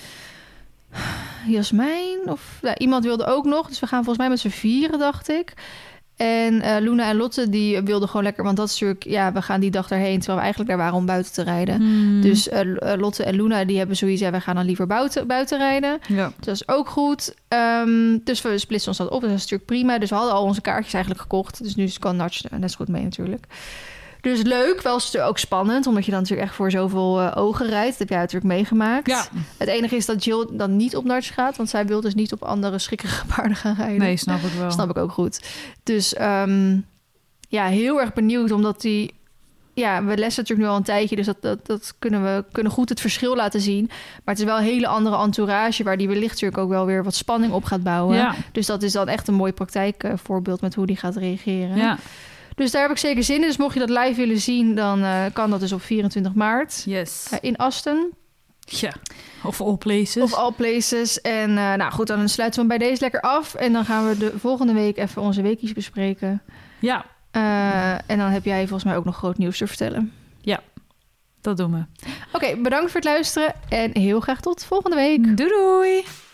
Jasmijn? Of ja, iemand wilde ook nog. Dus we gaan volgens mij met z'n vieren, dacht ik. En uh, Luna en Lotte, die wilden gewoon lekker... Want dat is natuurlijk... Ja, we gaan die dag daarheen... Terwijl we eigenlijk daar waren om buiten te rijden. Hmm. Dus uh, Lotte en Luna, die hebben zoiets... Ja, wij gaan dan liever buiten, buiten rijden. Ja. Dus dat is ook goed. Um, dus we splitsen ons dat op. Dus dat is natuurlijk prima. Dus we hadden al onze kaartjes eigenlijk gekocht. Dus nu kan Natch net zo goed mee natuurlijk. Dus leuk, wel is het ook spannend... omdat je dan natuurlijk echt voor zoveel uh, ogen rijdt. Dat heb jij natuurlijk meegemaakt. Ja. Het enige is dat Jill dan niet op Natch gaat... want zij wil dus niet op andere schikkerige paarden gaan rijden. Nee, snap ik wel. Snap ik ook goed. Dus um, ja, heel erg benieuwd... omdat die... Ja, we lessen natuurlijk nu al een tijdje... dus dat, dat, dat kunnen we kunnen goed het verschil laten zien. Maar het is wel een hele andere entourage... waar die wellicht natuurlijk ook wel weer wat spanning op gaat bouwen. Ja. Dus dat is dan echt een mooi praktijkvoorbeeld... met hoe die gaat reageren. Ja. Dus daar heb ik zeker zin in. Dus mocht je dat live willen zien, dan uh, kan dat dus op vierentwintig maart. Yes. Uh, in Asten. Ja, of all places. Of all places. En uh, nou goed, dan sluiten we hem bij deze lekker af. En dan gaan we de volgende week even onze weekjes bespreken. Ja. Uh, en dan heb jij volgens mij ook nog groot nieuws te vertellen. Ja, dat doen we. Oké, okay, bedankt voor het luisteren. En heel graag tot volgende week. Doei doei!